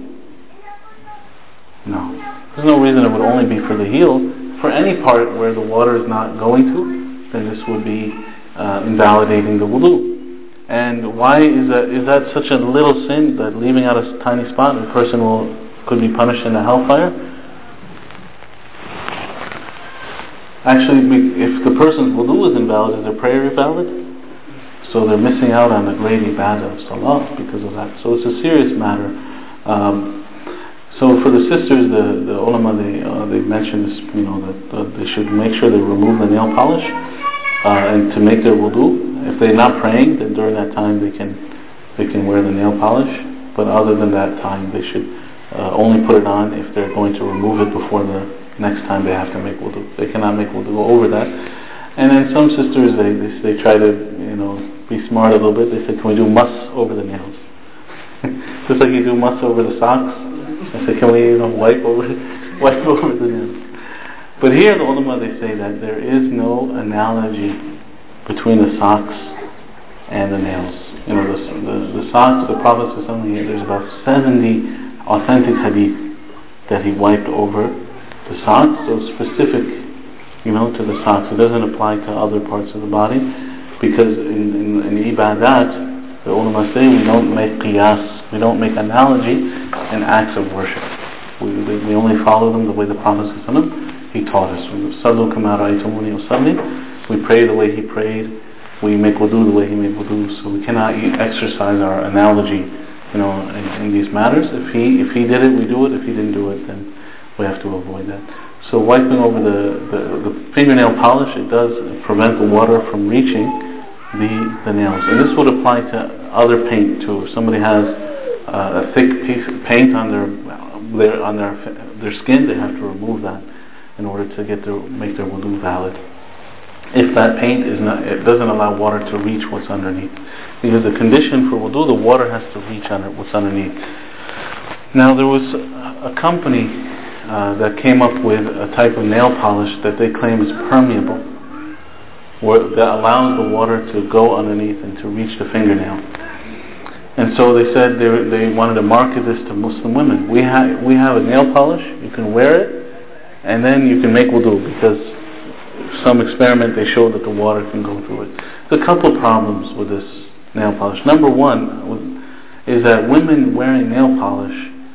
No. There's no reason it would only be for the heel. For any part where the water is not going to, then this would be uh, invalidating the wudu. And why is that? Is that such a little sin that leaving out a tiny spot, a person will could be punished in the hellfire? Actually, if the person's wudu is invalid, is their prayer invalid? So they're missing out on the great ibadah of salah because of that. So it's a serious matter. Um, so for the sisters, the, the ulama, they uh, they mentioned this, you know, that uh, they should make sure they remove the nail polish uh, and to make their wudu. If they're not praying, then during that time they can they can wear the nail polish. But other than that time, they should uh, only put it on if they're going to remove it before the next time they have to make wudu. They cannot make wudu over that. And then some sisters, they, they they try to, you know, be smart a little bit. They say, can we do muss over the nails? Just like you do muss over the socks. I say, can we, you know, wipe over wipe over the nails? But here the ulama, they say that there is no analogy between the socks and the nails. You know, the the, the socks, the Prophet says something here, there's about seventy authentic hadith that he wiped over the socks, so specific, you know, to the socks. It doesn't apply to other parts of the body, because in, in, in ibadat, the ulama say we don't make qiyas, we don't make analogy in acts of worship. We, we, we only follow them the way the Prophet he taught us. Sallu kama ra'aytumuni usalli. We pray the way he prayed. We make wudu the way he made wudu. So we cannot exercise our analogy, you know, in, in these matters. If he if he did it, we do it. If he didn't do it, then we have to avoid that. So wiping over the, the, the fingernail polish, it does prevent the water from reaching the the nails. And this would apply to other paint too. If somebody has uh, a thick piece of paint on their, their on their their skin, they have to remove that in order to get their make their wudu valid. If that paint is not, it doesn't allow water to reach what's underneath, because the condition for wudu, the water has to reach under what's underneath. Now there was a company uh, that came up with a type of nail polish that they claim is permeable, where that allows the water to go underneath and to reach the fingernail. And so they said they they wanted to market this to Muslim women. We have we have a nail polish, you can wear it, and then you can make wudu, because some experiment they showed that the water can go through it. There's a couple problems with this nail polish. Number one is that women wearing nail polish,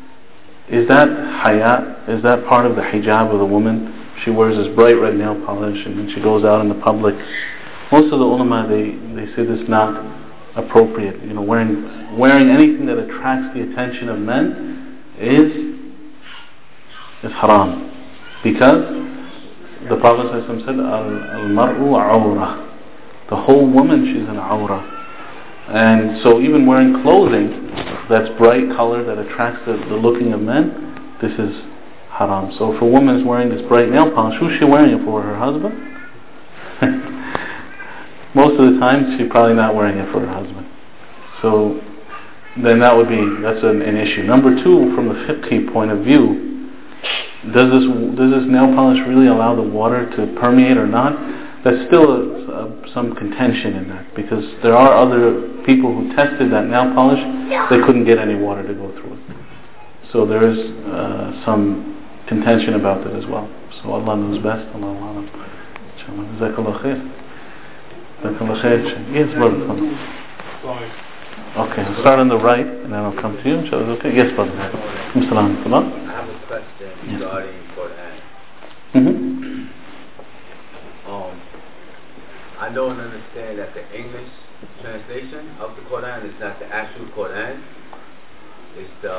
is that hayat? Is that part of the hijab of the woman? She wears this bright red nail polish and then she goes out in the public. Most of the ulama, they, they say this is not appropriate. You know, wearing wearing anything that attracts the attention of men is is haram, because the Prophet said, Al-mar'u awrah. The whole woman, she's an awrah. And so even wearing clothing that's bright color, that attracts the, the looking of men, this is haram. So if a woman is wearing this bright nail polish, who's she wearing it for? Her husband? Most of the time, she's probably not wearing it for her husband. So then that would be, that's an, an issue. Number two, from the fiqhi point of view, Does this does this nail polish really allow the water to permeate or not? That's still a, a, some contention in that, because there are other people who tested that nail polish, they couldn't get any water to go through it. So there is uh, some contention about that as well. So Allah knows best. Allahu Alam. Inshallah. Jazakallah khair. Jazakallah khair. Yes, brother. Okay, I'll start on the right and then I'll come to you. Inshallah. Okay. Yes, brother. Assalamu alaikum. Question regarding Quran. Mm-hmm. Um, I know and understand that the English translation of the Quran is not the actual Quran. It's the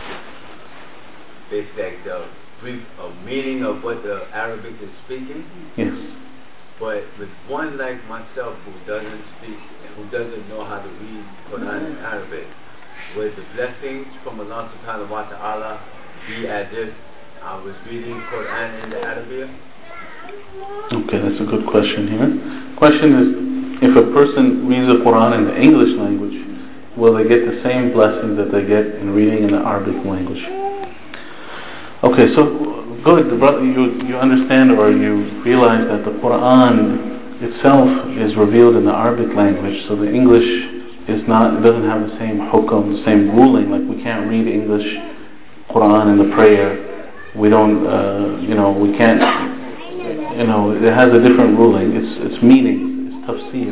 it's like the brief uh, meaning of what the Arabic is speaking. Yes. But with one like myself who doesn't speak, who doesn't know how to read Quran in Arabic, would the blessings from Allah Subhanahu wa Taala be as if I was reading Quran in the Arabic? Okay, that's a good question here. Question is, if a person reads the Quran in the English language, will they get the same blessings that they get in reading in the Arabic language? Okay, so good. You you understand, or you realize that the Quran itself is revealed in the Arabic language, so the English is not, it doesn't have the same hukum, the same ruling. Like we can't read English Quran in the prayer. We don't, uh, you know, we can't, you know, it has a different ruling. It's it's meaning, it's tafsir.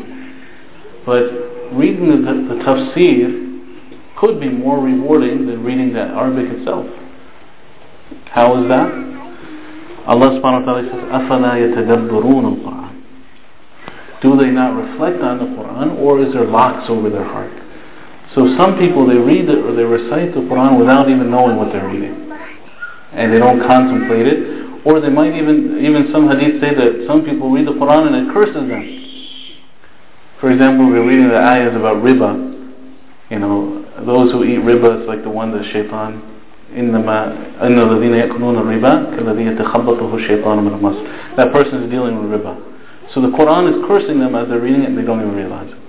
But reading the, the tafsir could be more rewarding than reading the Arabic itself. How is that? Allah subhanahu wa ta'ala says, أَفَلَا يَتَدَبَّرُونَ الْقُرْآنِ. Do they not reflect on the Quran, or is there locks over their heart? So some people, they read it or they recite the Quran without even knowing what they're reading, and they don't contemplate it. Or they might even, even some hadith say that some people read the Quran and it curses them. For example, we're reading the ayahs about riba. You know, those who eat riba, it's like the one that shaitan, إِنَّمَا إِنَّ الَّذِينَ يَأْكُلُونَ الرِّبَا كَالَّذِي يَتَخَبَّطُهُ الشَّيْطَانُ مِنَ الْمَسِّ. That person is dealing with riba. So the Quran is cursing them as they're reading it and they don't even realize it.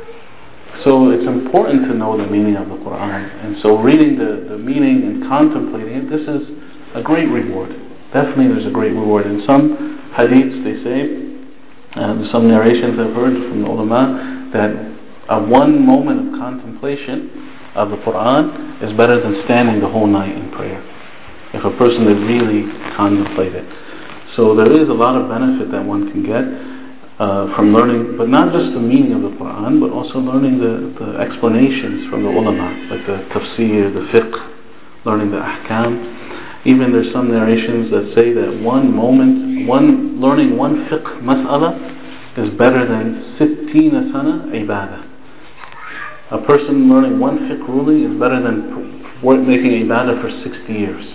So it's important to know the meaning of the Quran. And so reading the, the meaning and contemplating it, this is a great reward. Definitely there's a great reward. In some hadiths they say, and some narrations I've heard from the ulama, that a one moment of contemplation of the Quran is better than standing the whole night in prayer, if a person would really contemplate it. So there is a lot of benefit that one can get uh, from learning, but not just the meaning of the Quran, but also learning the, the explanations from the ulama, like the tafsir, the fiqh, learning the ahkam. Even there's some narrations that say that one moment, one learning one fiqh mas'ala is better than sittina sana ibadah. A person learning one fiqh ruling is better than making ibadah for sixty years.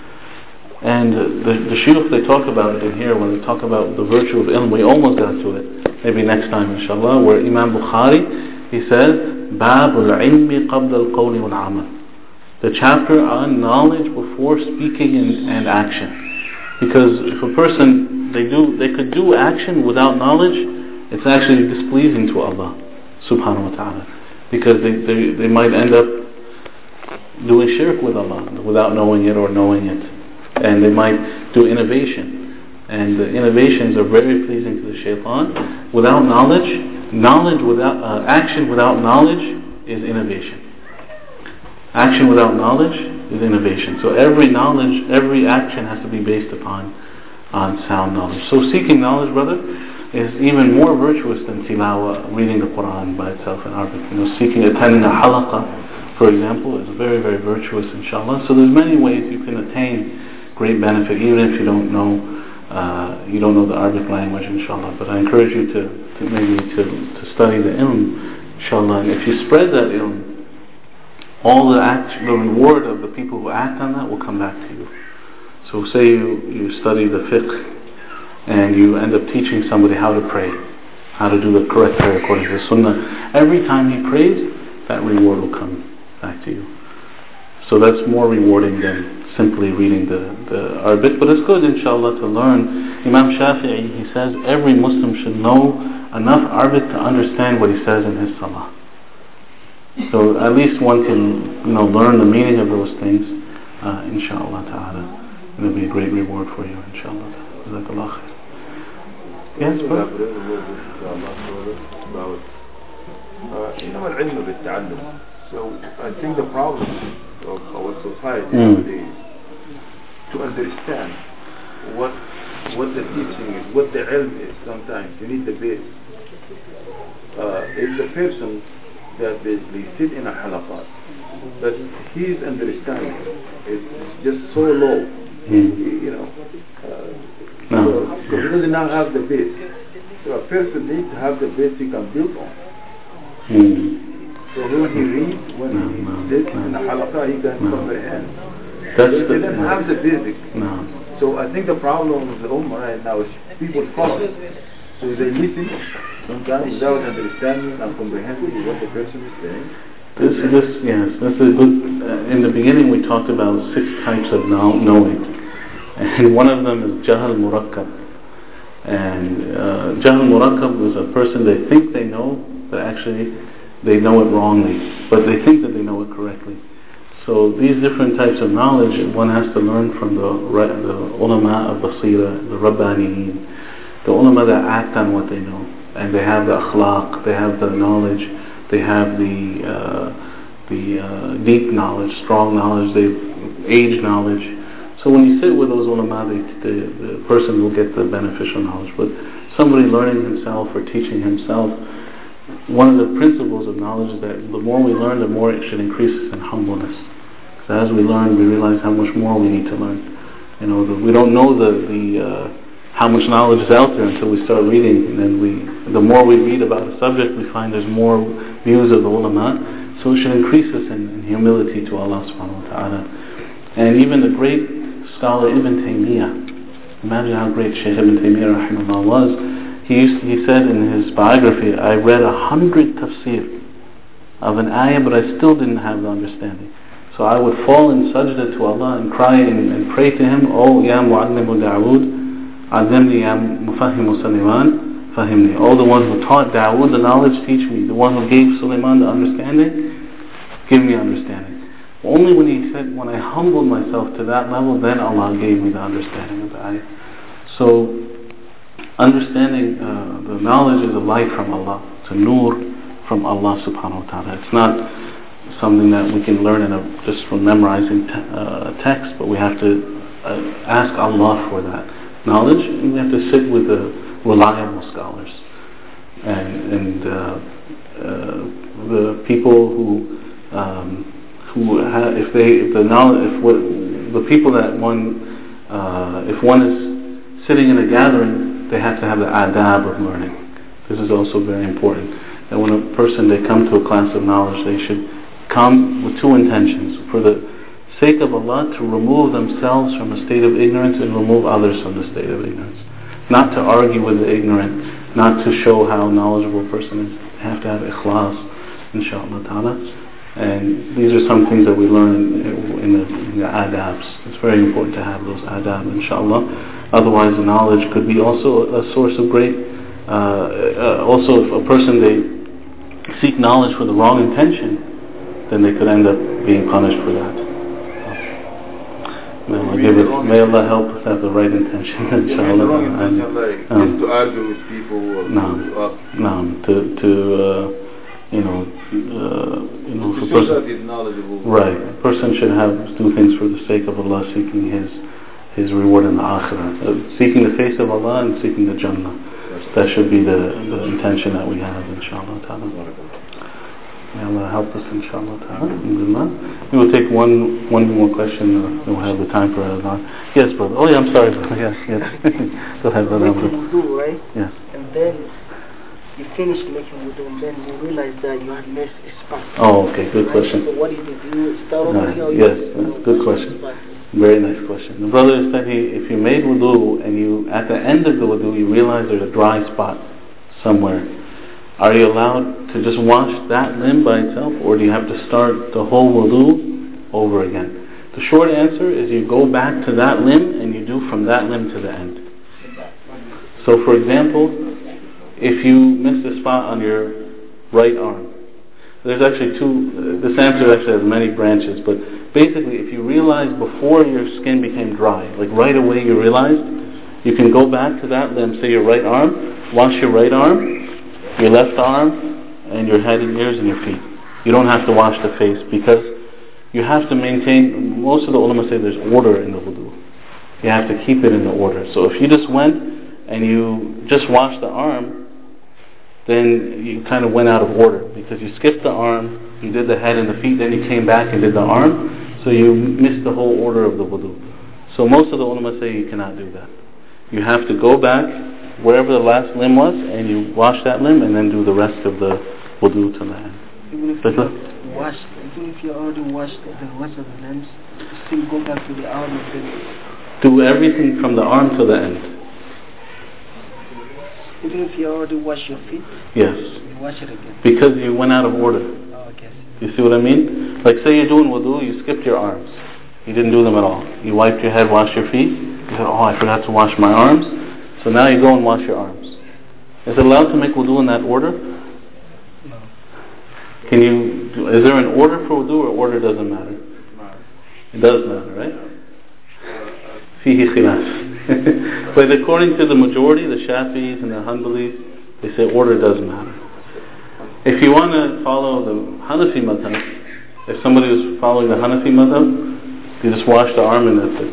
And the, the shuyukh, they talk about it in here when they talk about the virtue of ilm. We almost got to it, maybe next time inshallah, where Imam Bukhari, he says, Babul ilmi qabla al-qawli wal-amal. The chapter on knowledge before speaking and, and action. Because if a person, they do, they could do action without knowledge, it's actually displeasing to Allah subhanahu wa ta'ala. Because they, they, they might end up doing shirk with Allah without knowing it or knowing it. And they might do innovation. And the innovations are very pleasing to the shaitan. Without knowledge, knowledge without, uh, action without knowledge is innovation. Action without knowledge is innovation. So every knowledge, every action has to be based upon on sound knowledge. So seeking knowledge, brother, is even more virtuous than tilawa, reading the Quran by itself in Arabic. You know, seeking, attending a halaqah, for example, is very, very virtuous, inshallah. So there's many ways you can attain great benefit, even if you don't know, uh, you don't know the Arabic language, inshallah. But I encourage you to, to maybe to, to study the ilm, inshallah. And if you spread that ilm, all the act, the reward of the people who act on that will come back to you. So say you, you study the fiqh and you end up teaching somebody how to pray, how to do the correct prayer according to the sunnah. Every time he prays, that reward will come back to you. So that's more rewarding than simply reading the, the Arabic. But it's good, inshallah, to learn. Imam Shafi'i, he says every Muslim should know enough Arabic to understand what he says in his salah. So at least one can, you know, learn the meaning of those things, uh, inshallah ta'ala. And it'll be a great reward for you, inshallah. Jazakallah khair. Yes, bro? About, uh, you know, al-ilm bil-ta'allum. So I think the problem of our society mm. nowadays, to understand what what the teaching is, what the ilm is, sometimes you need the base. Uh, if the person that basically sit in a halaqat, but his understanding is just so low, mm. you know, uh, no. so, so he does not have the base. So a person needs to have the base he can build on. Mm. So when he reads, when no, he no, sits no. in a halaqah, he can no. comprehend. That's he doesn't have the basic. No. So I think the problem with the ummah right now is people follow. So they listen sometimes without understanding and comprehending what the person is saying. This, this, yes, that's a good. Uh, in the beginning, we talked about six types of know, knowing, and one of them is jahl murakkab. And uh, jahl murakkab is a person they think they know, but actually they know it wrongly, but they think that they know it correctly. So these different types of knowledge, one has to learn from the the ulama of basira, the rabbaniyin, the ulama that act on what they know, and they have the akhlaq, they have the knowledge, they have the uh, the uh, deep knowledge, strong knowledge, they age knowledge. So when you sit with those ulama, the, the, the person will get the beneficial knowledge. But somebody learning himself or teaching himself, one of the principles of knowledge is that the more we learn, the more it should increase us in humbleness. So as we learn, we realize how much more we need to learn. You know, the, we don't know the, the uh, how much knowledge is out there until we start reading, and then we, the more we read about a subject, we find there's more views of the ulama. So it should increase us in, in humility to Allah subhanahu wa ta'ala. And even the great scholar Ibn Taymiyyah, imagine how great Shaykh Ibn Taymiyyah rahimahullah was. He used, he said in his biography, I read a hundred tafsir of an ayah, but I still didn't have the understanding. So I would fall in sajda to Allah and cry and, and pray to Him, Oh Ya Mu'allimu Dawood, Adimni Ya Mufahimu Sulaiman, Fahimni. Oh, the one who taught Dawood the knowledge, teach me. The one who gave Sulaiman the understanding, give me understanding. Only when he said, when I humbled myself to that level, then Allah gave me the understanding of the ayah. So, understanding uh, the knowledge is a light from Allah. It's a nur from Allah subhanahu wa ta'ala. It's not something that we can learn in a, just from memorizing te- uh, text, but we have to uh, ask Allah for that knowledge, and we have to sit with the reliable scholars and, and uh, uh, the people who um, who ha- if they if the knowledge if what, the people that one uh, if one is sitting in a gathering, they have to have the adab of learning. This is also very important. That when a person they come to a class of knowledge, they should come with two intentions: for the sake of Allah, to remove themselves from a state of ignorance and remove others from the state of ignorance. Not to argue with the ignorant, not to show how knowledgeable a person is. They have to have ikhlas, inshaAllah ta'ala. And these are some things that we learn in, in, the, in the adabs. It's very important to have those adab, inshaAllah. Otherwise, the knowledge could be also a source of great. Uh, uh, also, if a person they seek knowledge for the wrong intention, then they could end up being punished for that. May Allah, give it, may Allah help us have the right intention, inshaAllah. And, like, um, to argue with people, or no, to, no, to, to uh, you know, uh, you know, for person, is knowledgeable. Right, a person should have do things for the sake of Allah, seeking His His reward in the akhirah, uh, seeking the face of Allah and seeking the Jannah. That should be the, the intention that we have, inshaAllah ta'ala. May Allah help us, inshaAllah ta'ala. Alhamdulillah. We will take one one more question, uh, then we'll have the time for Adhan. Yes, brother. Oh, yeah, I'm sorry, brother. Yes, yes. Go ahead, brother. Making wudu, right? Yes. And then you finish making wudu, and then you realize that you had missed a spot. Oh, okay, good right? question. So what do you do? Do you start over here? Yes, that's good question. Very nice question. The brother said he, if you made wudu and you, at the end of the wudu, you realize there's a dry spot somewhere, are you allowed to just wash that limb by itself, or do you have to start the whole wudu over again? The short answer is you go back to that limb and you do from that limb to the end. So for example, if you missed a spot on your right arm, there's actually two, this answer actually has many branches, but basically if you realize before your skin became dry, like right away you realized, you can go back to that limb, say your right arm, wash your right arm, your left arm, and your head and ears and your feet. You don't have to wash the face, because you have to maintain, most of the ulama say there's order in the wudu. You have to keep it in the order. So if you just went and you just washed the arm, then you kind of went out of order, because you skipped the arm, you did the head and the feet, then you came back and did the arm, so you missed the whole order of the wudu. So most of the ulama say you cannot do that. You have to go back wherever the last limb was, and you wash that limb, and then do the rest of the wudu to the end. Even if you wash, even if you already washed the rest of the limbs, you still go back to the arm and then do everything from the arm to the end. Even if you already wash your feet? Yes. You wash it again? Because you went out of order. Oh, okay. You see what I mean? Like say you're doing wudu, you skipped your arms. You didn't do them at all. You wiped your head, washed your feet. You said, oh, I forgot to wash my arms. So now you go and wash your arms. Is it allowed to make wudu in that order? No. Can you, do, is there an order for wudu, or order doesn't matter? No. It does matter, right? Fihi khilaf. But according to the majority, the Shafi'is and the Hanbalis, they say order doesn't matter. If you want to follow the Hanafi madhab, if somebody was following the Hanafi madhab, you just wash the arm and that's it.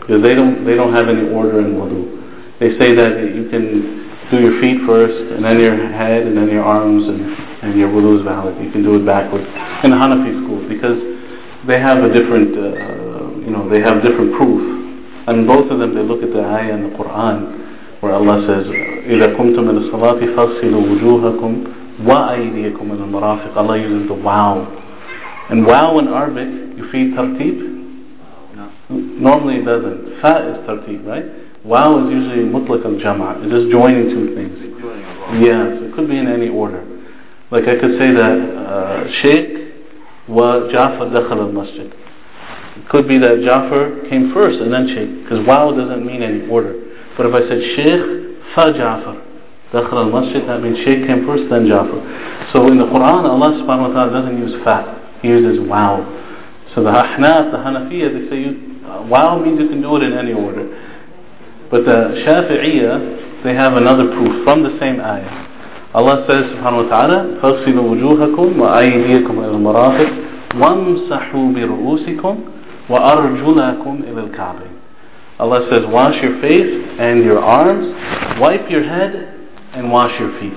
because they don't they don't have any order in wudu. They say that you can do your feet first, and then your head, and then your arms, and, and your wudu is valid. You can do it backwards in the Hanafi school because they have a different, uh, you know, they have different proof. And both of them, they look at the ayah in the Quran where Allah says, إِذَا كُمْتُمْ إِلَى الصَّلَاةِ فَاغْسِلُوا وُجُوهَكُمْ وَأَيْدِيَكُمْ إِلَى الْمَرَافِقِ. Allah uses the wow. And wow in Arabic, you feed tartib? No. Normally it doesn't. Fa is tartib, right? Wow is usually mutlaq al-jama'. It's just joining two things. Yes, it could be in any order. Like I could say that uh, Sheikh wa Jafar dakhal al-masjid. It could be that Jafar came first and then Sheikh, because wow doesn't mean any order. But if I said Sheikh fa Jafar dakhal al-masjid, that means Sheikh came first, then Jafar. So in the Quran, Allah subhanahu wa ta'ala doesn't use fa. He uses wow. So the Ahnaf, the Hanafiya, they say you, uh, wow means you can do it in any order. But the Shafi'iyya, they have another proof from the same ayah. Allah says subhanahu wa ta'ala, فَاغْسِلُوا وُجُوهَكُمْ وَأَيْدِيَكُمْ إِلَى الْمَرَافِقِ وَامْسَحُوا بِرُؤُوسِكُمْ وَأَرْجُلَكُمْ إِلَى الْكَعْبَيْنِ. Allah says, wash your face and your arms, wipe your head, and wash your feet.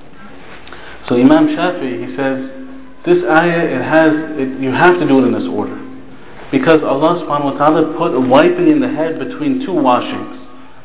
So Imam Shafi'i, he says, this ayah, it has, it, you have to do it in this order. Because Allah subhanahu wa ta'ala put a wiping in the head between two washings.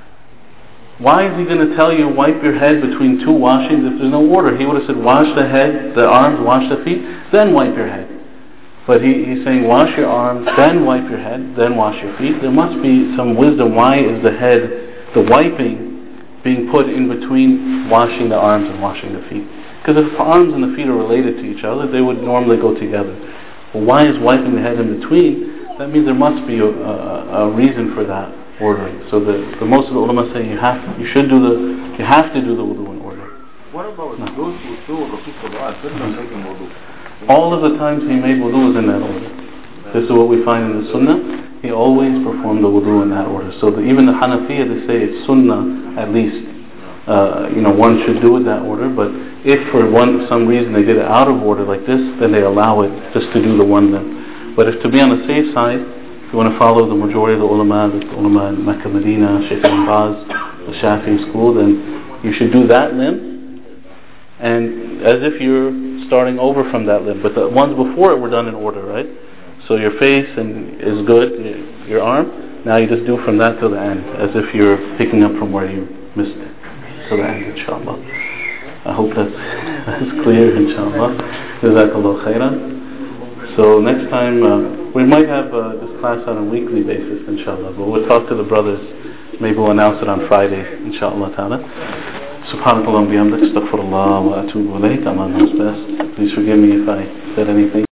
Why is He going to tell you wipe your head between two washings if there's no order? He would have said wash the head, the arms, wash the feet, then wipe your head. But he, he's saying wash your arms, then wipe your head, then wash your feet. There must be some wisdom. Why is the head, the wiping, being put in between washing the arms and washing the feet? Because if the arms and the feet are related to each other, they would normally go together. Well, why is wiping the head in between? That means there must be a, a, a reason for that ordering. So the, the most of the ulama say you have you should do the you have to do the wudu in order. What about no. those who saw Rasul Sallallahu Alaihi Wasallam making wudu? All of the times he made wudu was in that order. This is what we find in the Sunnah. He always performed the wudu in that order. So the, even the Hanafiya, they say it's Sunnah at least. Uh, you know, one should do it that order. But if for one some reason they did it out of order like this, then they allow it just to do the one then. But if to be on the safe side, if you want to follow the majority of the ulama, the ulama in Mecca, Medina, Shaykh ibn Baz, the Shafi'i school, then you should do that limb, and as if you're starting over from that limb. But the ones before it were done in order, right? So your face and is good, your arm. Now you just do from that till the end, as if you're picking up from where you missed it till the end, inshallah. I hope that's, that's clear, inshallah. Jazakallah khairan. So next time, uh, we might have uh, this class on a weekly basis, inshallah. But we'll talk to the brothers. Maybe we'll announce it on Friday, inshallah ta'ala. Subhanakallah wa bihamdik, astaghfirullah wa atubu ilayk. Allah knows best. Please forgive me if I said anything.